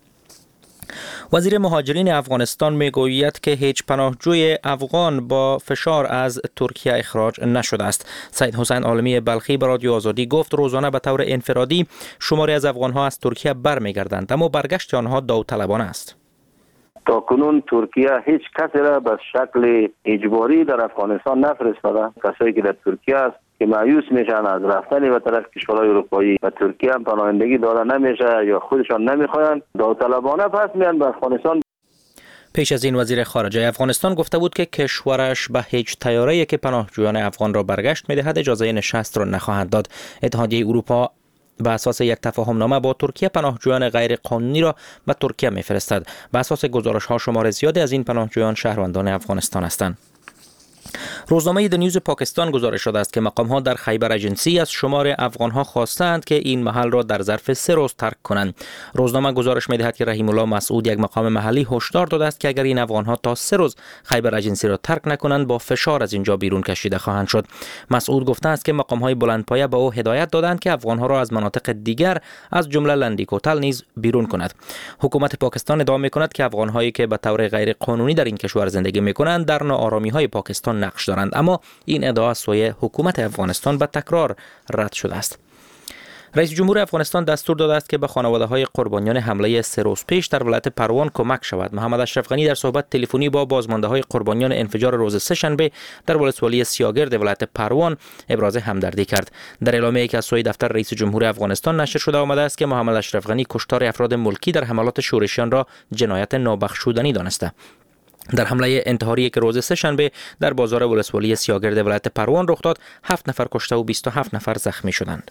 وزیر مهاجرین افغانستان میگوید که هیچ پناهجوی افغان با فشار از ترکیه اخراج نشده است. سید حسین عالمی بلخی به رادیو آزادی گفت روزانه به طور انفرادی شماری از افغانها از ترکیه برمیگردند، اما برگشت آنها داوطلبانه است. تا کنون ترکیه هیچ کسی را به شکل اجباری در افغانستان نفرستاده. کسایی که در ترکیه است که مایوس میشن از رفتن به طرف کشورهای اروپایی و ترکیه هم پناهندگی داده نمیشه یا خودشان نمیخواین، داوطلبانه پس میان به افغانستان. پیش از این وزیر خارجه افغانستان گفته بود که کشورش به هیچ طیاره‌ای که پناهجویان افغان را برگشت میدهد اجازه نشست را نخواهد داد. اتحادیه اروپا به اساس یک تفاهم نامه با ترکیه پناهجویان غیر قانونی را به ترکیه میفرستد. به اساس گزارش‌ها شمار زیادی از این پناهجویان شهروندان افغانستان هستند. روزنامه د نیوز پاکستان گزارش شده است که مقام‌ها در خیبر ایجنسی از شمار افغان‌ها خواستند که این محل را در ظرف 3 روز ترک کنند. روزنامه گزارش می‌دهد که رحیم الله مسعود یک مقام محلی هشدار داده است که اگر این افغان‌ها تا 3 روز خیبر ایجنسی را ترک نکنند با فشار از اینجا بیرون کشیده خواهند شد. مسعود گفته است که مقام‌های بلندپایه به او هدایت دادند که افغان‌ها را از مناطق دیگر از جمله لندیکوتل نیز بیرون کند. حکومت پاکستان ادعا می‌کند که افغان‌هایی که به طور غیر قانونی در این کشور زندگی می‌کنند در ناآرامی‌های پاکستان نقش دارند، اما این ادعا از سوی حکومت افغانستان به تکرار رد شده است. رئیس جمهور افغانستان دستور داده است که به خانواده‌های قربانیان حمله 3 روز پیش در ولایت پروان کمک شود. محمد اشرف غنی در صحبت تلفنی با بازمانده‌های قربانیان انفجار روز سه‌شنبه در ولسوالی سیاگرد ولایت پروان ابراز همدردی کرد. در اعلامیه‌ای که از سوی دفتر رئیس جمهور افغانستان نشر شده آمده است که محمد اشرف غنی کشتار افراد ملکی در حملات شورشیان را جنایت نابخشودنی دانسته. در حمله انتحاری که روز سه‌شنبه در بازار ولسوالی سیاگرد ولایت پروان رخ داد 7 نفر کشته و 27 نفر زخمی شدند.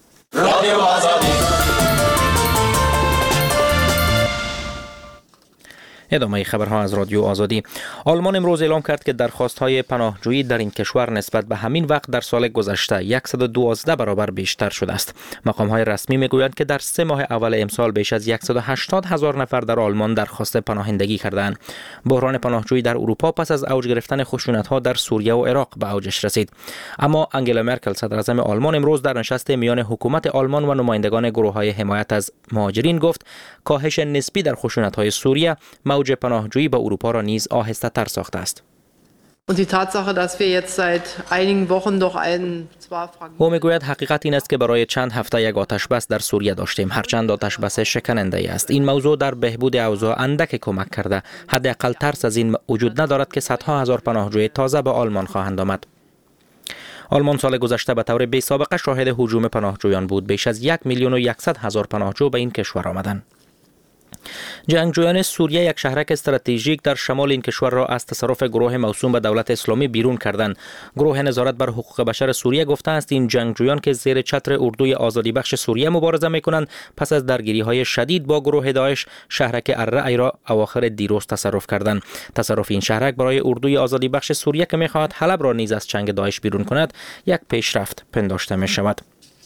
ادامه خبرها از رادیو آزادی. آلمان امروز اعلام کرد که درخواست‌های پناهجویی در این کشور نسبت به همین وقت در سال گذشته 112 برابر بیشتر شده است. مقام‌های رسمی می‌گویند که در 3 ماه اول امسال بیش از 180,000 نفر در آلمان درخواست پناهندگی کردند. بحران پناهجویی در اروپا پس از اوج گرفتن خشونت‌ها در سوریه و عراق به اوجش رسید. اما انگلا مرکل صدراعظم آلمان امروز در نشست میان حکومت آلمان و نمایندگان گروه‌های حمایت از مهاجرین گفت کاهش نسبی در خشونت‌های سوریه موج پناهجویی به اروپا را نیز آهسته‌تر ساخته است. Und die Tatsache, dass wir jetzt seit einigen Wochen doch einen او میگوید حقیقت این است که برای چند هفته یک آتش بس در سوریه داشتیم، هرچند آتش بس شکننده ای است. این موضوع در بهبود اوضاع اندک کمک کرده. حداقل ترس از این وجود ندارد که صدها هزار پناهجوی تازه به آلمان خواهند آمد. آلمان سال گذشته به طور بی سابقه شاهد هجوم پناهجویان بود. بیش از 1,100,000 پناهجو به این کشور آمدند. جنگجویان سوریه یک شهرک استراتژیک در شمال این کشور را از تصرف گروه موسوم به دولت اسلامی بیرون کردند. گروه نظارت بر حقوق بشر سوریه گفته است این جنگجویان که زیر چتر اردوی آزادی بخش سوریه مبارزه می‌کنند پس از درگیری‌های شدید با گروه داعش شهرک الرعی را اواخر دیروز تصرف کردند. تصرف این شهرک برای اردوی آزادی بخش سوریه که می‌خواهد حلب را نیز از چنگ داعش بیرون کند یک پیشرفت پنداشته می‌شود.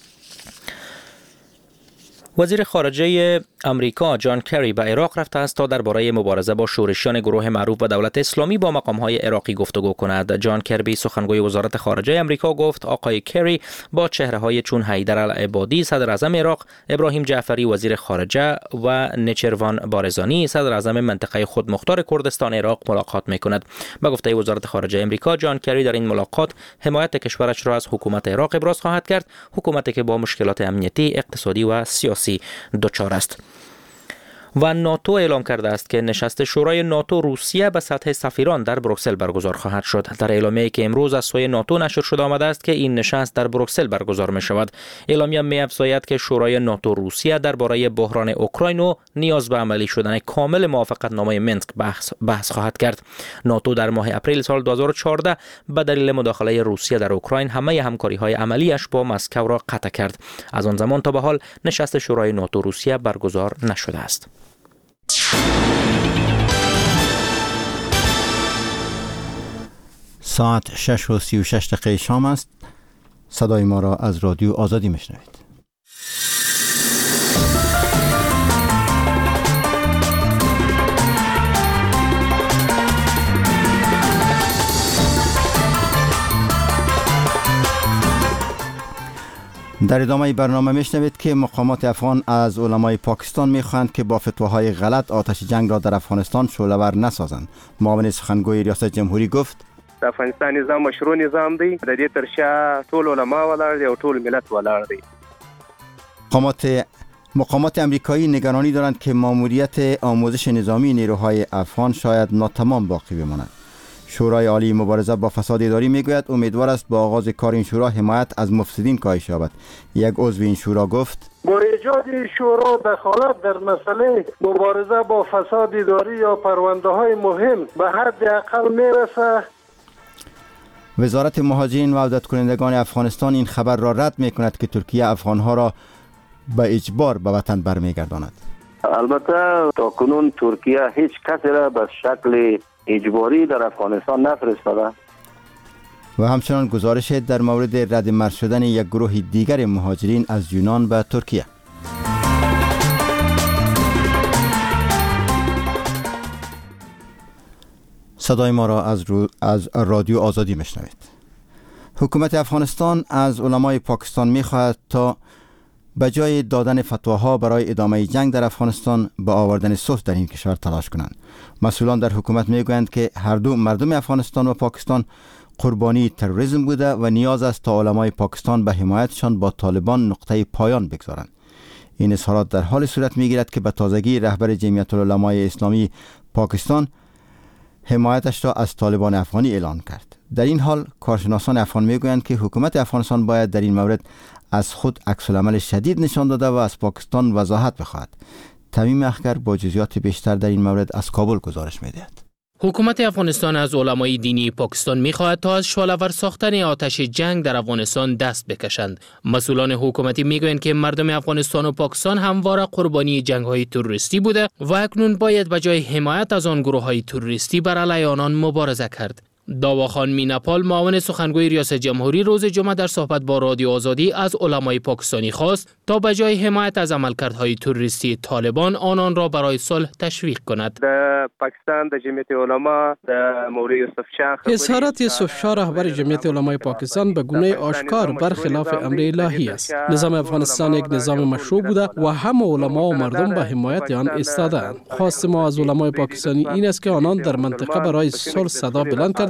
وزیر خارجه امریکا جان کری به عراق رفته است تا درباره مبارزه با شورشیان گروه معروف به دولت اسلامی با مقام‌های عراقی گفتگو کند. جان کربی سخنگوی وزارت خارجه امریکا گفت آقای کری با چهره‌های چون حیدر العبادی صدر اعظم عراق، ابراهیم جعفری وزیر خارجه و نچروان بارزانی صدر اعظم منطقه خودمختار کردستان عراق ملاقات می‌کند. به گفته وزارت خارجه امریکا جان کری در این ملاقات حمایت کشورش را از حکومت عراق ابراز خواهد کرد، حکومتی که با مشکلات امنیتی، اقتصادی و سیاسی دچار است. و ناتو اعلام کرده است که نشست شورای ناتو روسیه به سطح سفیران در بروکسل برگزار خواهد شد. در اعلامیه‌ای که امروز از سوی ناتو نشر شده آمده است که این نشست در بروکسل برگزار می شود. اعلامیه می‌افزاید که شورای ناتو روسیه درباره بحران اوکراین و نیاز به عملی شدن کامل موافقتنامه منسک بحث خواهد کرد. ناتو در ماه اپریل سال 2014 به دلیل مداخله روسیه در اوکراین همه همکاری‌های عملیش با مسکو را قطع کرد. از آن زمان تا به حال نشست شورای ناتو روسیه برگزار نشده است. ساعت 6:36 شام است. صدای ما را از رادیو آزادی میشنوید. در ادامه برنامه میشنوید که مقامات افغان از علمای پاکستان میخواهند که با فتواهای غلط آتش جنگ را در افغانستان شعله‌ور نسازند. معاون سخنگوی ریاست جمهوری گفت د افغانستان نظام مشروع نظام دی، د دې ترشا ټول علما ولاړ دي او ټول ملت ولاړ دی. مقامات امریکایی نگرانی دارند که ماموریت آموزش نظامی نیروهای افغان شاید ناتمام باقی بماند. شورای عالی مبارزه با فساد اداری میگوید امیدوار است با آغاز کار این شورا حمایت از مفسدین کاهش یابد. یک عضو این شورا گفت با ایجاد شورا دخالت در مسئله مبارزه با فساد اداری یا پرونده‌های مهم به حد اقل میرسه. وزارت مهاجرین و عودت کنندگان افغانستان این خبر را رد میکند که ترکیه افغانها را به اجبار به وطن برمیگرداند. البته تا کنون ترکیه هیچ کسی را به شکل اجباری در افغانستان نفرستاده. و همچنان گزارش در مورد رد مرز شدن یک گروه دیگر مهاجرین از یونان به ترکیه. صدای ما را از رادیو آزادی میشنوید. حکومت افغانستان از علمای پاکستان میخواهد تا به جای دادن فتواها برای ادامه جنگ در افغانستان به آوردن صلح در این کشور تلاش کنند. مسئولان در حکومت میگویند که هر دو مردم افغانستان و پاکستان قربانی تروریسم بوده و نیاز است تا علمای پاکستان به حمایتشان با طالبان نقطه پایان بگذارند. این اظهارات در حال صورت میگیرد که به تازگی رهبر جمعیت العلمای اسلامی پاکستان حمایتش را از طالبان افغانی اعلان کرد. در این حال کارشناسان افغان میگویند که حکومت افغانستان باید در این مورد از خود عکس‌العمل شدید نشان داده و از پاکستان وضاحت بخواهد. تمیم اخگر با جزئیات بیشتر در این مورد از کابل گزارش می‌دهد. حکومت افغانستان از علمای دینی پاکستان می‌خواهد تا از شعله‌ور ساختن آتش جنگ در افغانستان دست بکشند. مسئولان حکومتی میگویند که مردم افغانستان و پاکستان همواره قربانی جنگ‌های تروریستی بوده و اکنون باید به جای حمایت از آن گروه‌های تروریستی بر علیه آنان مبارزه کرد. داواخان میناپال معاون سخنگوی ریاست جمهوری روز جمعه در صحبت با رادیو آزادی از علمای پاکستانی خواست تا به جای حمایت از عملکردهای تروریستی طالبان آنان را برای صلح تشویق کند. در پاکستان د جمعیت علما د مولوی یوسف شاه اظهارات یوسف شاه رهبر جمعیت علمای پاکستان به گونه آشکار برخلاف امر الهی است. نظام افغانستان یک نظام مشروع بوده و همه علما و مردم به حمایت آن ایستاده‌اند. خواست ما از علمای پاکستانی این است که آنان در منطقه برای صلح صدا بلند کردند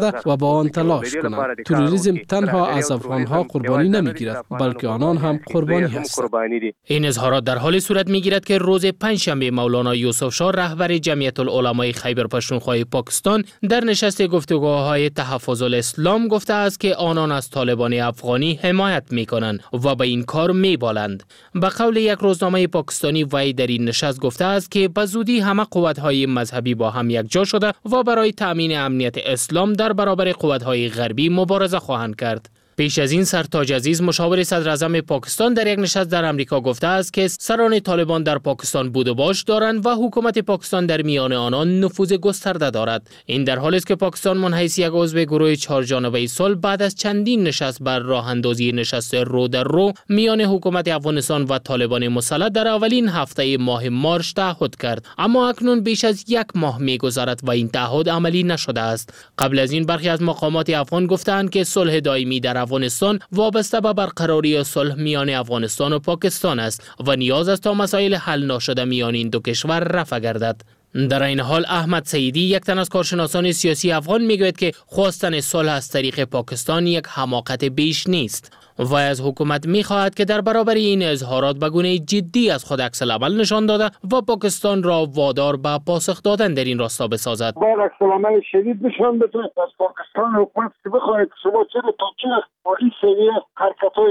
کرده و با آن تلاش کنند. تروریسم تنها از افغانها قربانی نمیگیرد بلکه آنان هم قربانی هستند. این اظهارات در حال صورت میگیرد که روز پنجشنبه مولانا یوسف شاه رهبر جمعیت العلمای خیبر پختونخوا پاکستان در نشست گفتگوهای تحفظ الاسلام گفته است که آنان از طالبان افغانی حمایت میکنند و به این کار میبالند. به قول یک روزنامه پاکستانی وی در این نشست گفته است که به زودی همه قوت‌های مذهبی با هم یکجا شده و برای تامین امنیت اسلام در برابر قوت‌های غربی مبارزه خواهند کرد. پیش از این سرتاج عزیز مشاور صدر اعظم پاکستان در یک نشست در امریکا گفته است که سران طالبان در پاکستان بود و باش دارند و حکومت پاکستان در میان آنان نفوذ گسترده دارد. این در حالی است که پاکستان منحیث یک عضو گروه 4 جانبه صلح بعد از چندین نشست بر راه اندازی نشست رو در رو میان حکومت افغانستان و طالبان مسلح در اولین هفته ماه مارچ تعهد کرد، اما اکنون بیش از یک ماه می‌گذرد و این تعهد عملی نشده است. قبل از این برخی از مقامات افغان گفتند که صلح دائمی در افغانستان وابسته به برقراری صلح میان افغانستان و پاکستان است و نیاز است تا مسائل حل نشده میان این دو کشور رفع گردد. در این حال احمد سعیدی یک تن از کارشناسان سیاسی افغان میگوید که خواستن صلح از طریق پاکستان یک حماقت بیش نیست و از حکومت می‌خواهد که در برابر این اظهارات به گونه جدی از خود عکس العمل نشان داده و پاکستان را وادار به پاسخ دادن در این راستا بسازد. باید عکس العمل شدید نشان بده از پاکستان حکومت که بخواهد شما چرا تا چه این سویه حرکت‌های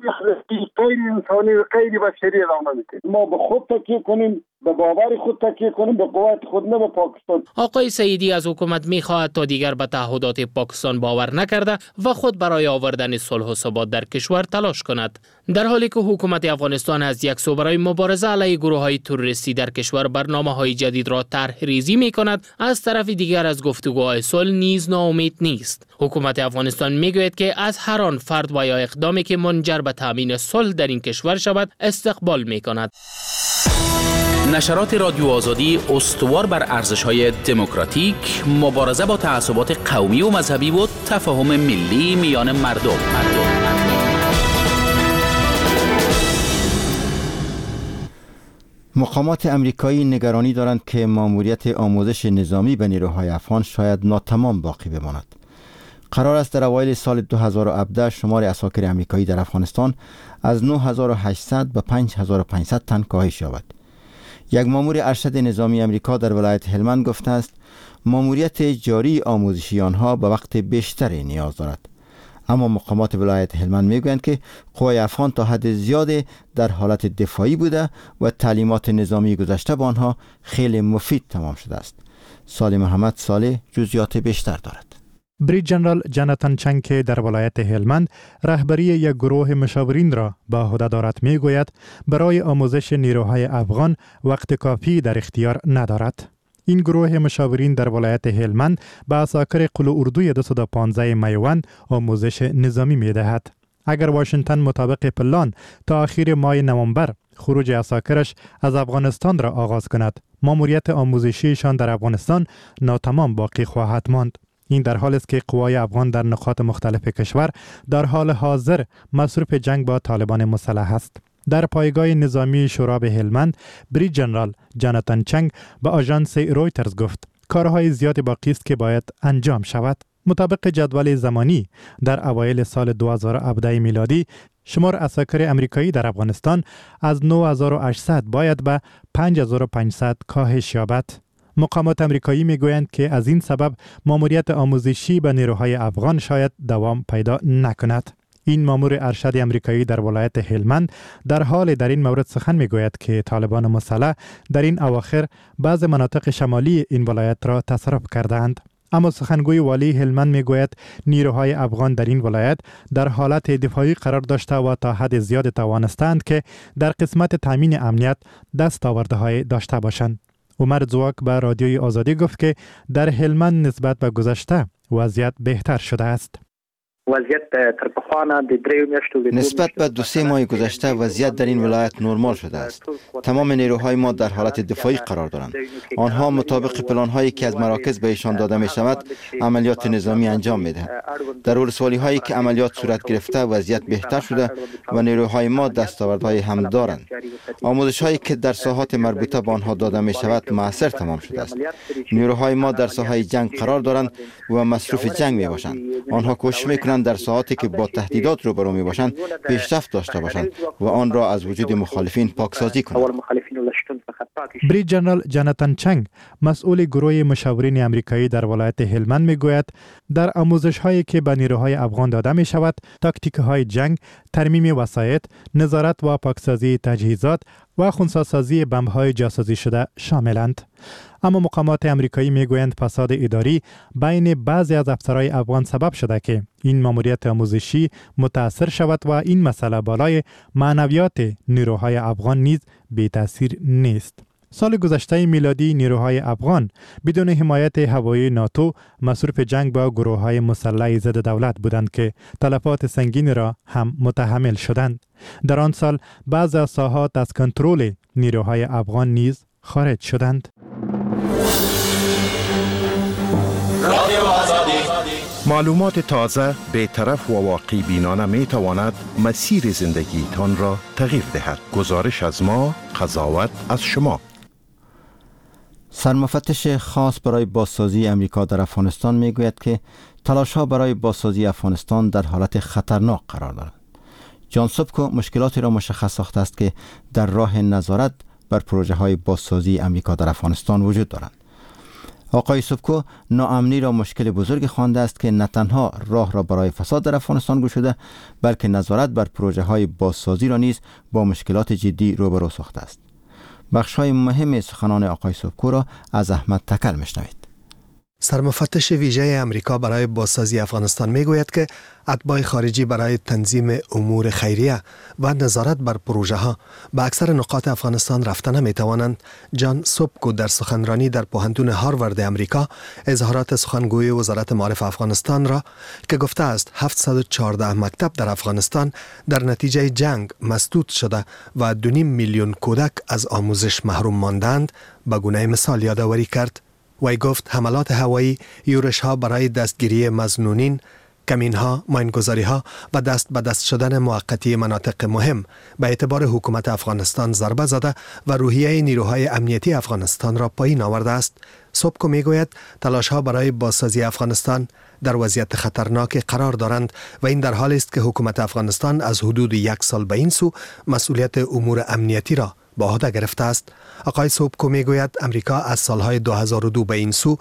غیر انسانی و غیر بشری ادامه میدید. ما به خود تکیه کنیم، به باور خود تکیه کنیم، به قوت خود، نه به پاکستان. آقای سعیدی از حکومت می‌خواهد تا دیگر به تعهدات پاکستان باور نکرده و خود برای آوردن صلح و ثبات در کشور تلاش کند. در حالی که حکومت افغانستان از یک سو برای مبارزه علیه گروه‌های تروریستی در کشور برنامه‌های جدید را طرح ریزی می‌کند، از طرف دیگر از گفتگوهای صلح نیز ناامید نیست. حکومت افغانستان میگوید که از هر آن فرد و یا اقدامی که منجر به تامین صلح در این کشور شود استقبال می‌کند. نشرات رادیو آزادی استوار بر ارزش‌های دموکراتیک، مبارزه با تعصبات قومی و مذهبی و تفاهم ملی میان مردم. مقامات امریکایی نگرانی دارند که ماموریت آموزش نظامی به نیروهای افغان شاید ناتمام باقی بماند. قرار است در اوایل سال 2017 شمار عساکر امریکایی در افغانستان از 9800 به 5500 تن کاهش یابد. یک مامور ارشد نظامی امریکا در ولایت هلمند گفته است ماموریت جاری آموزشی آنها به وقت بیشتری نیاز دارد. اما مقامات ولایت هلمند میگویند که قوای افغان تا حد زیاد در حالت دفاعی بوده و تعلیمات نظامی گذشته به آنها خیلی مفید تمام شده است. سالم محمد صالح جزئیات بیشتر دارد. بریج جنرال جاناتان چنگ که در ولایت هلمند رهبری یک گروه مشاورین را به عهده دارد میگوید برای آموزش نیروهای افغان وقت کافی در اختیار ندارد. این گروه مشاورین در ولایت هلمند به عساکر قل اردوی 215 میوند آموزش نظامی میدهد. اگر واشنگتن مطابق پلان تا آخر ماه نوامبر خروج عساکرش از افغانستان را آغاز کند، ماموریت آموزشیشان در افغانستان ناتمام باقی خواهد ماند. این در حالی است که قوای افغان در نقاط مختلف کشور در حال حاضر مصروف جنگ با طالبان مسلح است. در پایگاه نظامی شوراب هلمند، بریج جنرال جاناتان چنگ به آژانس رویترز گفت کارهای زیادی باقی است که باید انجام شود. مطابق جدول زمانی در اوایل سال 2017 میلادی شمار عساکر امریکایی در افغانستان از 9800 باید به 5500 کاهش یابد. مقامات امریکایی میگویند که از این سبب ماموریت آموزشی به نیروهای افغان شاید دوام پیدا نکند. این مامور ارشد امریکایی در ولایت هلمند در حال در این مورد سخن میگوید که طالبان مسلح در این اواخر بعض مناطق شمالی این ولایت را تصرف کردند. اما سخنگوی والی هلمند میگوید نیروهای افغان در این ولایت در حالت دفاعی قرار داشته و تا حد زیاد توانستند که در قسمت تامین امنیت دستاوردهای داشته باشند. عمر زواک به رادیوی آزادی گفت که در هلمند نسبت به گذشته وضعیت بهتر شده است. وضعیت تر پخوانه د 3 میاشتو نسبت به 2-3 ماه گذشته وضعیت در این ولایت نرمال شده است. تمام نیروهای ما در حالت دفاعی قرار دارند. آنها مطابق پلان‌هایی که از مراکز بهشان داده می شود عملیات نظامی انجام می‌دهند. در ولسوالی‌هایی که عملیات صورت گرفته وضعیت بهتر شده و نیروهای ما دستاوردهای هم دارند. آموزش‌هایی که در ساحات مربوطه به آنها داده می شود مؤثر تمام شده است. نیروهای ما در ساحه جنگ قرار دارند و مصروف جنگ می باشند. آنها کوشش می‌کنند در ساحاتی که با تهدیدات روبرو می باشند پیشرفت داشته باشند و آن را از وجود مخالفین پاکسازی کنند. بریگیدیر جنرال جاناتان چنگ مسئول گروه مشاورین آمریکایی در ولایت هلمند میگوید در آموزش‌هایی که به نیروهای افغان داده می شود تاکتیک‌های جنگ، ترمیم وسایط، نظارت و پاکسازی تجهیزات و خنثی‌سازی بمب‌های جاسوسی شده شاملند. اما مقامات آمریکایی میگویند فساد اداری بین بعضی از افسرهای افغان سبب شده که این ماموریت آموزشی متاثر شود و این مسئله بالای معنویات نیروهای افغان نیز بی تاثیر نیست. سال گذشته میلادی نیروهای افغان بدون حمایت هوایی ناتو مصروف جنگ با گروه‌های مسلح ضد دولت بودند که تلفات سنگین را هم متحمل شدند. در آن سال بعضی از ساحات از کنترل نیروهای افغان نیز خارج شدند. معلومات تازه، بی‌طرف و واقع بینانه می تواند مسیر زندگیتان را تغییر دهد. گزارش از ما، قضاوت از شما. سرمفتش خاص برای بازسازی امریکا در افغانستان میگوید که تلاش‌ها برای بازسازی افغانستان در حالت خطرناک قرار دارند. جان سوبکو مشکلاتی را مشخص ساخته است که در راه نظارت بر پروژه‌های بازسازی امریکا در افغانستان وجود دارند. آقای سوبکو ناامنی را مشکل بزرگ خوانده است که نه تنها راه را برای فساد در افغانستان گشوده بلکه نظارت بر پروژه‌های بازسازی را نیز با مشکلات جدی روبرو ساخته است. بخش‌های مهم سخنان آقای سوبکو را از احمد تکل میشنوید. سرمفتش ویژه امریکا برای بازسازی افغانستان میگوید که اتباع خارجی برای تنظیم امور خیریه و نظارت بر پروژه ها به اکثر نقاط افغانستان رفته نمیتوانند. جان سوبکو در سخنرانی در پوهنتون هاروارد امریکا اظهارات سخنگوی وزارت معارف افغانستان را که گفته است 714 مکتب در افغانستان در نتیجه جنگ مسدود شده و 2.5 میلیون کودک از آموزش محروم ماندند به گونه مثال یادآوری کرد. وی گفت حملات هوایی، یورش ها برای دستگیری مظنونین، کمین ها، ماینگذاری ها و دست به دست شدن موقتی مناطق مهم به اعتبار حکومت افغانستان ضربه زده و روحیه نیروهای امنیتی افغانستان را پایین آورده است. سوبکو میگوید تلاش ها برای بازسازی افغانستان در وضعیت خطرناک قرار دارند و این در حالی است که حکومت افغانستان از حدود 1 سال به این سو مسئولیت امور امنیتی را به عهده گرفته است. آقای سوبکو میگوید امریکا از سالهای 2002 به این سو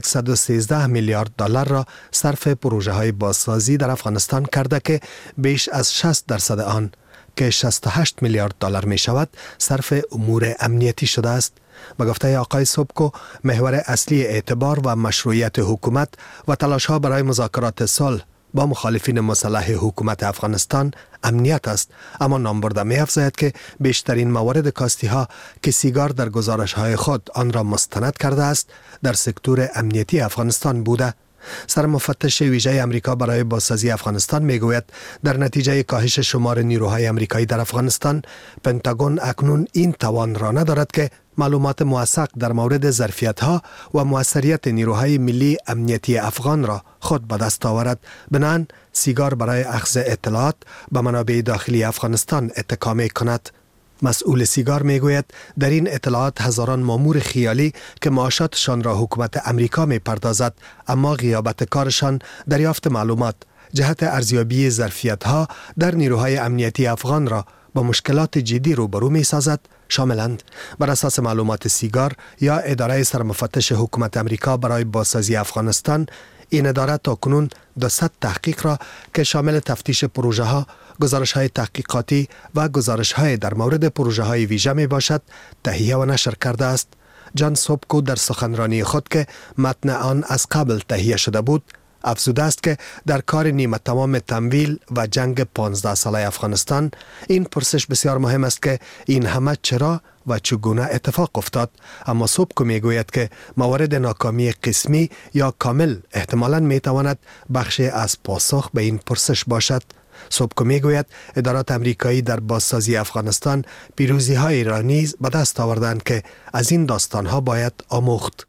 113 میلیارد دلار را صرف پروژه های بازسازی در افغانستان کرده که بیش از 60% آن که 68 میلیارد دلار می شود صرف امور امنیتی شده است. به گفته آقای سوبکو محور اصلی اعتبار و مشروعیت حکومت و تلاش ها برای مذاکرات صلح با مخالفین مسلح حکومت افغانستان امنیت است، اما نام برده می افزاید که بیشترین موارد کاستی ها که سیگار در گزارش های خود آن را مستند کرده است در سکتور امنیتی افغانستان بوده. سرمفتش ویژه امریکا برای بازسازی افغانستان میگوید در نتیجه کاهش شمار نیروهای امریکایی در افغانستان پنتاگون اکنون این توان را ندارد که معلومات موثق در مورد ظرفیت‌ها و موثریت نیروهای ملی امنیتی افغان را خود به دست آورد. بنابراین سیگار برای اخذ اطلاعات به منابع داخلی افغانستان اتکا می‌کند. مسئول سیگار میگوید در این اطلاعات هزاران مامور خیالی که معاشاتشان را حکومت امریکا میپردازد اما غیابت کارشان دریافت معلومات جهت ارزیابی ظرفیت‌ها در نیروهای امنیتی افغان را با مشکلات جدی روبرو می‌سازد شاملند. بر اساس معلومات سیگار یا اداره سرمفتش حکومت امریکا برای بازسازی افغانستان، این اداره تاکنون 200 تحقیق را که شامل تفتیش پروژه ها، گزارش های تحقیقاتی و گزارش های در مورد پروژه های ویژه می باشد تهیه و نشر کرده است. جان سوبکو در سخنرانی خود که متن آن از قبل تهیه شده بود افزوده است که در کار نیمه تمام تمویل و جنگ 15 ساله افغانستان این پرسش بسیار مهم است که این همه چرا و چگونه اتفاق افتاد، اما سوبکو میگوید که موارد ناکامی قسمی یا کامل احتمالاً میتواند بخشی از پاسخ به این پرسش باشد. سوبکو میگوید ادارات امریکایی در بازسازی افغانستان پیروزی‌های را نیز به دست آوردند که از این داستان‌ها باید آموخت.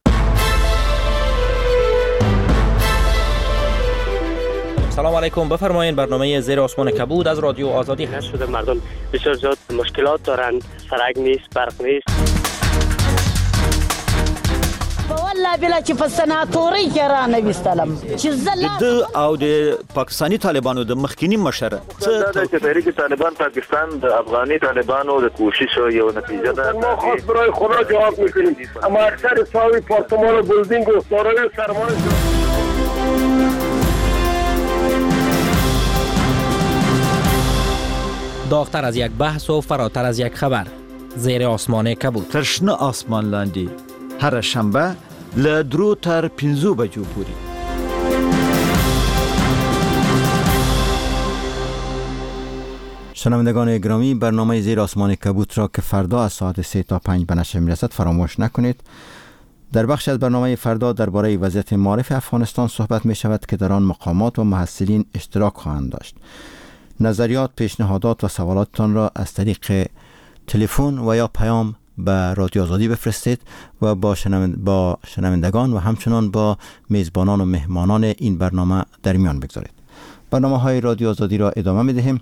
سلام علیکم، بفرمایید. برنامه زیر آسمان کبود از رادیو آزادی هست. شده مردم بسیار زیاد مشکلات دارند، سرک نیست، برق نیست. والله بلا چې په سناتوري کې را نه وستلم چې د او د پاکستانی طالبانو د مخکینی مشره دا چې تحریک طالبان پاکستان د افغاني طالبانو د کوشش یو نتیجه ده. ما خاص برای خدا جواب میکنیم، اما اکثر ساوی پارتمان و بلدینگ و دارای سرمایه داغتر از یک بحث و فراتر از یک خبر. زیر آسمان کبود. ترشنه آسمان لاندی هر شنبه لدرو تر 5 بجو پوری. شنوندگان گرامی، برنامه زیر آسمان کبوت را که فردا از ساعت 3 تا 5 به نشر میرسد فراموش نکنید. در بخش از برنامه فردا درباره وضعیت معارف افغانستان صحبت می شود که در آن مقامات و محصلین اشتراک خواهند داشت. نظریات، پیشنهادات و سوالاتتان را از طریق تلفن و یا پیام به رادیو آزادی بفرستید و با شنوندگان و همچنان با میزبانان و مهمانان این برنامه در میان بگذارید. برنامه های رادیو آزادی را ادامه می دهیم.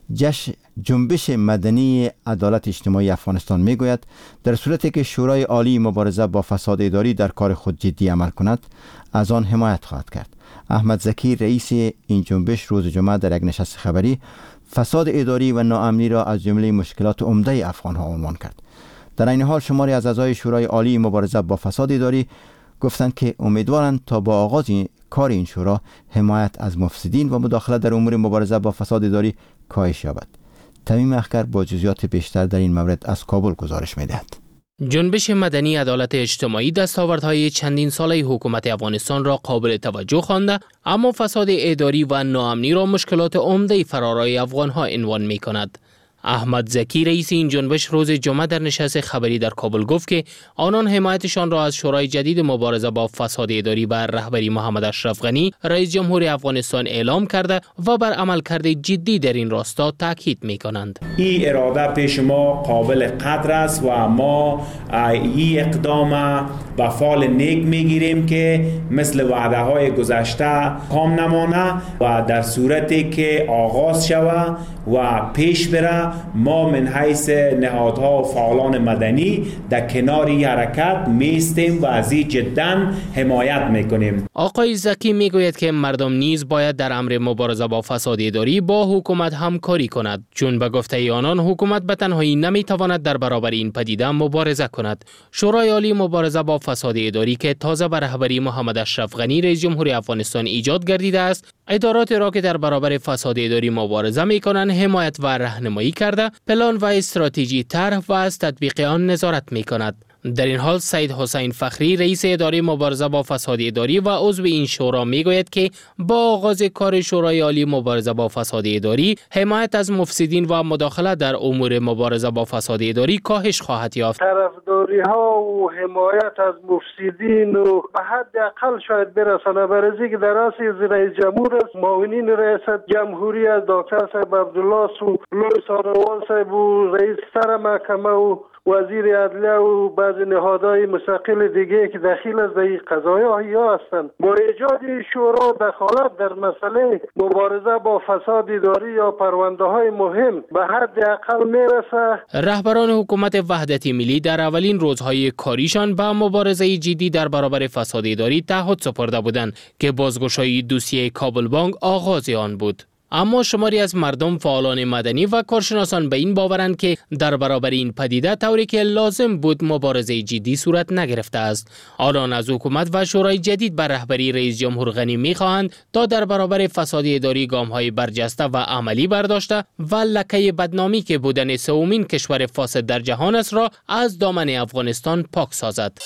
جنبش مدنی عدالت اجتماعی افغانستان می گوید در صورتی که شورای عالی مبارزه با فساد اداری در کار خود جدی عمل کند از آن حمایت خواهد کرد. احمد زکی رئیس این جنبش روز جمعه در یک نشست خبری فساد اداری و ناامنی را از جمله مشکلات عمده افغان‌ها عنوان کرد. در این حال شماری از اعضای شورای عالی مبارزه با فساد اداری گفتند که امیدوارند تا با آغاز کار این شورا حمایت از مفسدین و مداخله در امور مبارزه با فساد اداری کاهش یابد. تمیم اخگر با جزئیات بیشتر در این مورد از کابل گزارش می‌دهد. جنبش مدنی عدالت اجتماعی دستاوردهای چندین ساله حکومت افغانستان را قابل توجه خوانده، اما فساد اداری و ناامنی را مشکلات عمده فرارای افغانها عنوان می‌کند. احمد زکی رئیس این جنبش روز جمعه در نشست خبری در کابل گفت که آنان حمایتشان را از شورای جدید مبارزه با فساد اداری بر رهبری محمد اشرف غنی رئیس جمهور افغانستان اعلام کرده و بر عملکرد جدی در این راستا تاکید می‌کنند. این اراده پیش ما قابل قدر است و ما این اقدام به فال نیک میگیریم که مثل وعده های گذشته کام نمانه و در صورتی که آغاز شود و پیش بره ما من حیث نهادها و فعالان مدنی در کنار این حرکت میستیم و از این جدا حمایت میکنیم. آقای زکی میگوید که مردم نیز باید در امر مبارزه با فساد اداری با حکومت همکاری کند، چون به گفته آنان حکومت به تنهایی نمیتواند در برابر این پدیده مبارزه کند. شورای عالی مبارزه با فساد اداری که تازه بر رهبری محمد اشرف غنی رئیس جمهور افغانستان ایجاد گردیده است، ادارات را که در برابر فساد اداری مبارزه میکنند حمایت و راهنمایی کرده، پلان و استراتژی طرح و از تطبیق آن نظارت میکند. در این حال سید حسین فخری رئیس اداره مبارزه با فساد اداری و عضو این شورا میگوید که با آغاز کار شورای عالی مبارزه با فساد اداری حمایت از مفسدین و مداخله در امور مبارزه با فساد اداری کاهش خواهد یافت. طرفداری ها و حمایت از مفسدین و به حد اقل شاید برسانه، برای که در اصل رئیس جمهور است، معاونین رئیس جمهوری از دکتر صاحب عبدالله لوی ساروان صاحب و رئیس سر محکمه و وزیر عدلیه و بعضی نهادهای مستقل دیگه که دخیل از این قضایا هستند، با ایجاد شورا دخالت در مسئله مبارزه با فساد اداری یا پرونده های مهم به حد اقل میرسه. رهبران حکومت وحدت ملی در اولین روزهای کاریشان به مبارزه جدی در برابر فساد اداری تعهد سپرده بودند که بازگشایی دوسیه کابل بانک آغاز آن بود. اما شماری از مردم، فعالان مدنی و کارشناسان به این باورند که در برابر این پدیده طوری که لازم بود مبارزه جدی صورت نگرفته است. آنان از حکومت و شورای جدید بر رهبری رئیس جمهور غنی می‌خواهند تا در برابر فساد اداری گام‌های برجسته و عملی برداشته و لکه بدنامی که بودن سومین کشور فاسد در جهان است را از دامن افغانستان پاک سازد.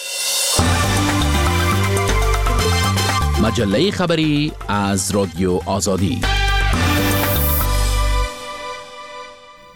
مجله خبری از رادیو آزادی.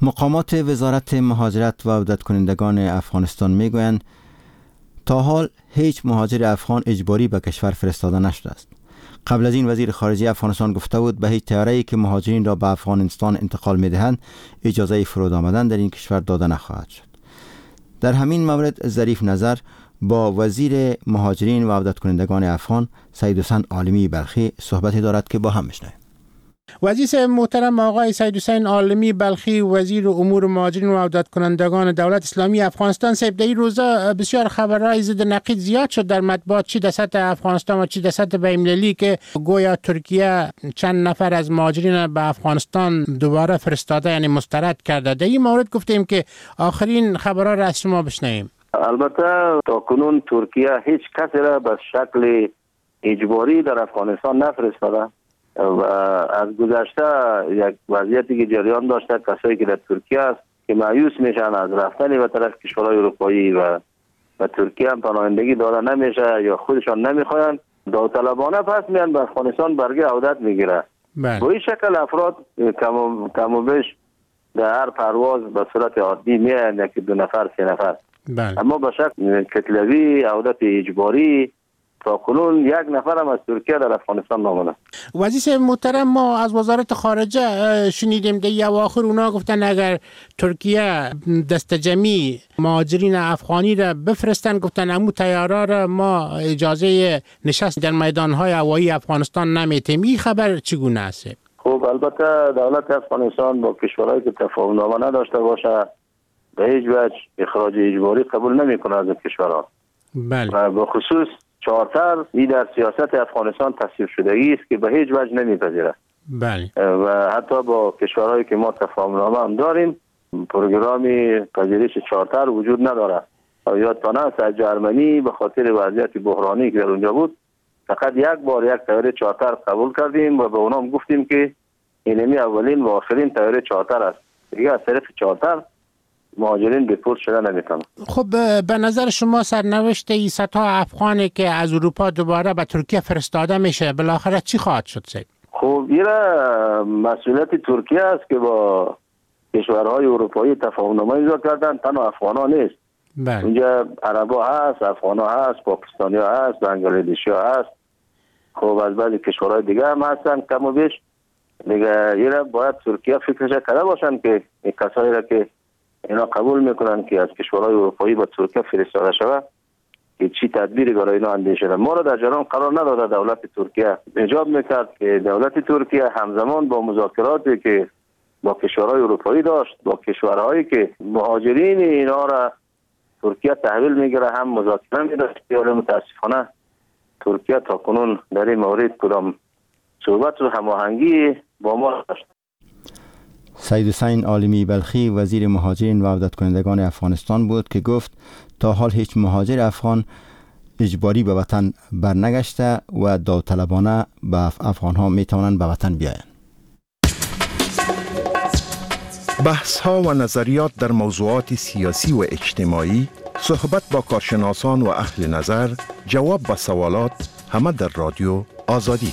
مقامات وزارت مهاجرت و عودت کنندگان افغانستان میگویند تا حال هیچ مهاجر افغان اجباری به کشور فرستاده نشده است. قبل از این وزیر خارجه افغانستان گفته بود به هیچ طیاره‌ای که مهاجرین را به افغانستان انتقال می‌دهند اجازه فرود آمدن در این کشور داده نخواهد شد. در همین مورد ظریف نظر با وزیر مهاجرین و عودت کنندگان افغان سید حسین عالمی بلخی صحبتی دارد که با هم میشنویم. وزیر محترم آقای سید حسین عالمی بلخی وزیر امور مهاجرین و عودت کنندگان دولت اسلامی افغانستان، صاحب در این روزا بسیار خبرهای ضد نقید زیاد شد در مطبوعات، چی در سطح افغانستان و چی در سطح بین‌المللی، که گویا ترکیه چند نفر از مهاجرین به افغانستان دوباره فرستاده، یعنی مسترد کرده. در این مورد گفتیم که آخرین خبرها را از شما بشنویم. البته تا کنون ترکیه هیچ کسی را به شکل اجباری در افغانستان نفرستاده و از گذشته یک وضعیتی که جریان داشته، کسایی که در ترکیه است که مایوس میشن از رفتن به طرف کشورهای اروپایی و ترکیه هم پناهندگی داده نمیشه یا خودشان نمیخواین، داوطلبانه پس میان به افغانستان برگه عودت میگیره. به این شکل افراد کم و بیش در هر پرواز به صورت عادی میان، یکی 2 نفر 3 نفر. اما به شکل کتلوی عودت اجباری تا کنون 1 نفر هم از ترکیه در افغانستان نامده. وزیر محترم، ما از وزارت خارجه شنیدیم در اواخر اونا گفتن اگر ترکیه دست جمعی مهاجرین افغانی را بفرستن، گفتن امو طیاره را ما اجازه نشست در میدانهای هوایی افغانستان نمیتیم. این خبر چگونه است؟ خب البته دولت افغانستان با کشورهایی که تفاهم نامه نداشته باشه به هیچ وجه اخراج اجباری قبول نمیکنه از کشورها. و به خصوص چارتر این در سیاست افغانستان تصویب شدگی است که به هیچ وجه نمیپذیره. و حتی با کشورهایی که ما تفاهم نامه هم داریم پروگرامی پذیرش چارتر وجود نداره. یادتانه است از جرمنی به خاطر وضعیت بحرانی که در اونجا بود فقط 1 بار یک طیاره چارتر قبول کردیم و به اونام گفتیم که اینمی اولین و آخرین طیاره چارتر است، دیگه از طرف چارتر مهاجرین دیپورت شده نمیتونن. خب به نظر شما سرنوشت این صدها افغانی که از اروپا دوباره به ترکیه فرستاده میشه بالاخره چی خواهد شد سید؟ خب این مسئولیت ترکیه است که با کشورهای اروپایی تفاهم نامه امضا کردن، تنها افغانا نیست. اونجا عربا هست، افغانا هست، پاکستانی ها هست، بنگلادشی ها هست، خب از بعضی کشورهای دیگه هم هستن کم و بیش. دیگه این باید ترکیه فکرش کرده باشن که کسایی را که اینا قبول میکنن که از کشورهای اروپایی به ترکیه فرستاده شود که چی تدبیری برای اینا اندیشه شده. ما را در جریان قرار نداده دولت ترکیه. ایجاب میکرد که دولت ترکیه همزمان با مذاکراتی که با کشورهای اروپایی داشت با کشورهایی که مهاجرین اینا را ترکیه تحویل میگیره هم مذاکره میداشت، ولی متاسفانه ترکیه تا کنون در این مورد کدام صحبت و هماهنگی با ما داشت. سید حسین عالمی بلخی وزیر مهاجرین و عودت کنندگان افغانستان بود که گفت تا حال هیچ مهاجر افغان اجباری به وطن برنگشته و داوطلبانه به افغانها می توانند به وطن بیایند. بحث ها و نظریات در موضوعات سیاسی و اجتماعی، صحبت با کارشناسان و اهل نظر، جواب به سوالات، همه در رادیو آزادی.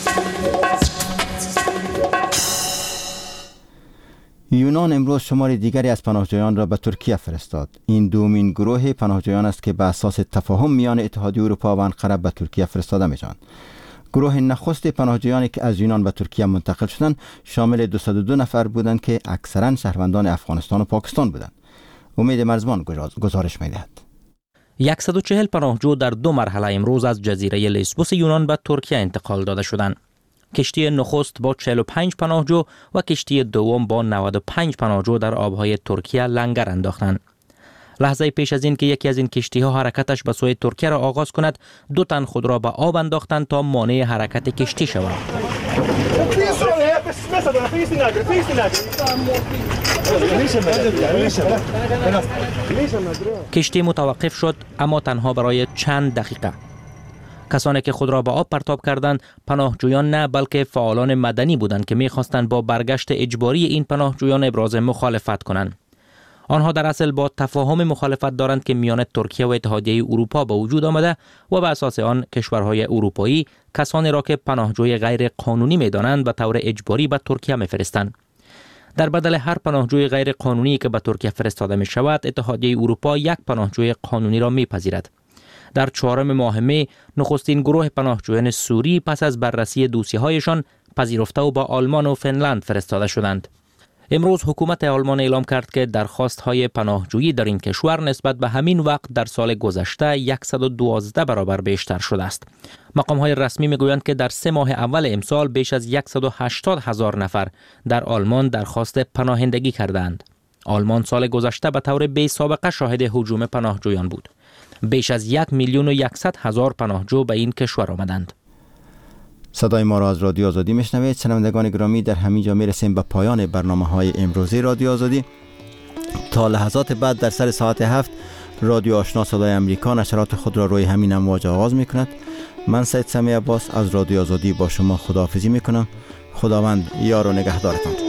یونان امروز شمار دیگری از پناهجویان را به ترکیه فرستاد. این دومین گروه پناهجویان است که به اساس تفاهم میان اتحادیه اروپا و انقره به ترکیه فرستاده میشوند. گروه نخست پناهجویانی که از یونان به ترکیه منتقل شدند شامل 202 نفر بودند که اکثرا شهروندان افغانستان و پاکستان بودند. امید مرزبان گزارش می‌دهد. 140 پناهجو در 2 مرحله امروز از جزیره لیسبوس یونان به ترکیه انتقال داده شدند. کشتی نخست با 45 پناهجو و کشتی دوم با 95 پناهجو در آبهای ترکیه لنگر انداختند. لحظه پیش از این که یکی از این کشتی‌ها حرکتش به سوی ترکیه را آغاز کند، 2 تن خود را به آب انداختند تا مانع حرکت کشتی شوند. کشتی متوقف شد، اما تنها برای چند دقیقه. کسانی که خود را به آب پرتاب کردند پناهجویان نه بلکه فعالان مدنی بودند که می‌خواستند با برگشت اجباری این پناهجویان ابراز مخالفت کنند. آنها در اصل با تفاهم مخالفت دارند که میان ترکیه و اتحادیه اروپا به وجود آمده و به اساس آن کشورهای اروپایی کسانی را که پناهجوی غیر قانونی می‌دانند به طور اجباری به ترکیه می‌فرستند. در بدل هر پناهجوی غیر قانونی که به ترکیه فرستاده می شود، اتحادیه اروپا یک پناهجوی قانونی را می پذیرد. در 4 ماه می، نخستین گروه پناهجویان سوری پس از بررسی دوسیه‌هایشان پذیرفته و با آلمان و فنلند فرستاده شدند. امروز حکومت آلمان اعلام کرد که درخواست‌های پناهجویی در این کشور نسبت به همین وقت در سال گذشته 112 برابر بیشتر شده است. مقام‌های رسمی می‌گویند که در 3 ماه اول امسال بیش از 180,000 نفر در آلمان درخواست پناهندگی کردند. آلمان سال گذشته به طور بی سابقه شاهد هجوم پناهجویان بود. بیش از 1,100,000 پناهجو به این کشور آمدند. صدای ما را از رادیو آزادی میشنوید. شنوندگان گرامی، در همین جا میرسیم به پایان برنامه‌های امروزی رادیو آزادی. تا لحظات بعد در سر ساعت 7 رادیو آشنا صدای امریکا نشرات خود را روی همین امواج آغاز میکند. من سید سمیع عباس از رادیو آزادی با شما خداحافظی میکنم. خداوند یار و نگهدارتان.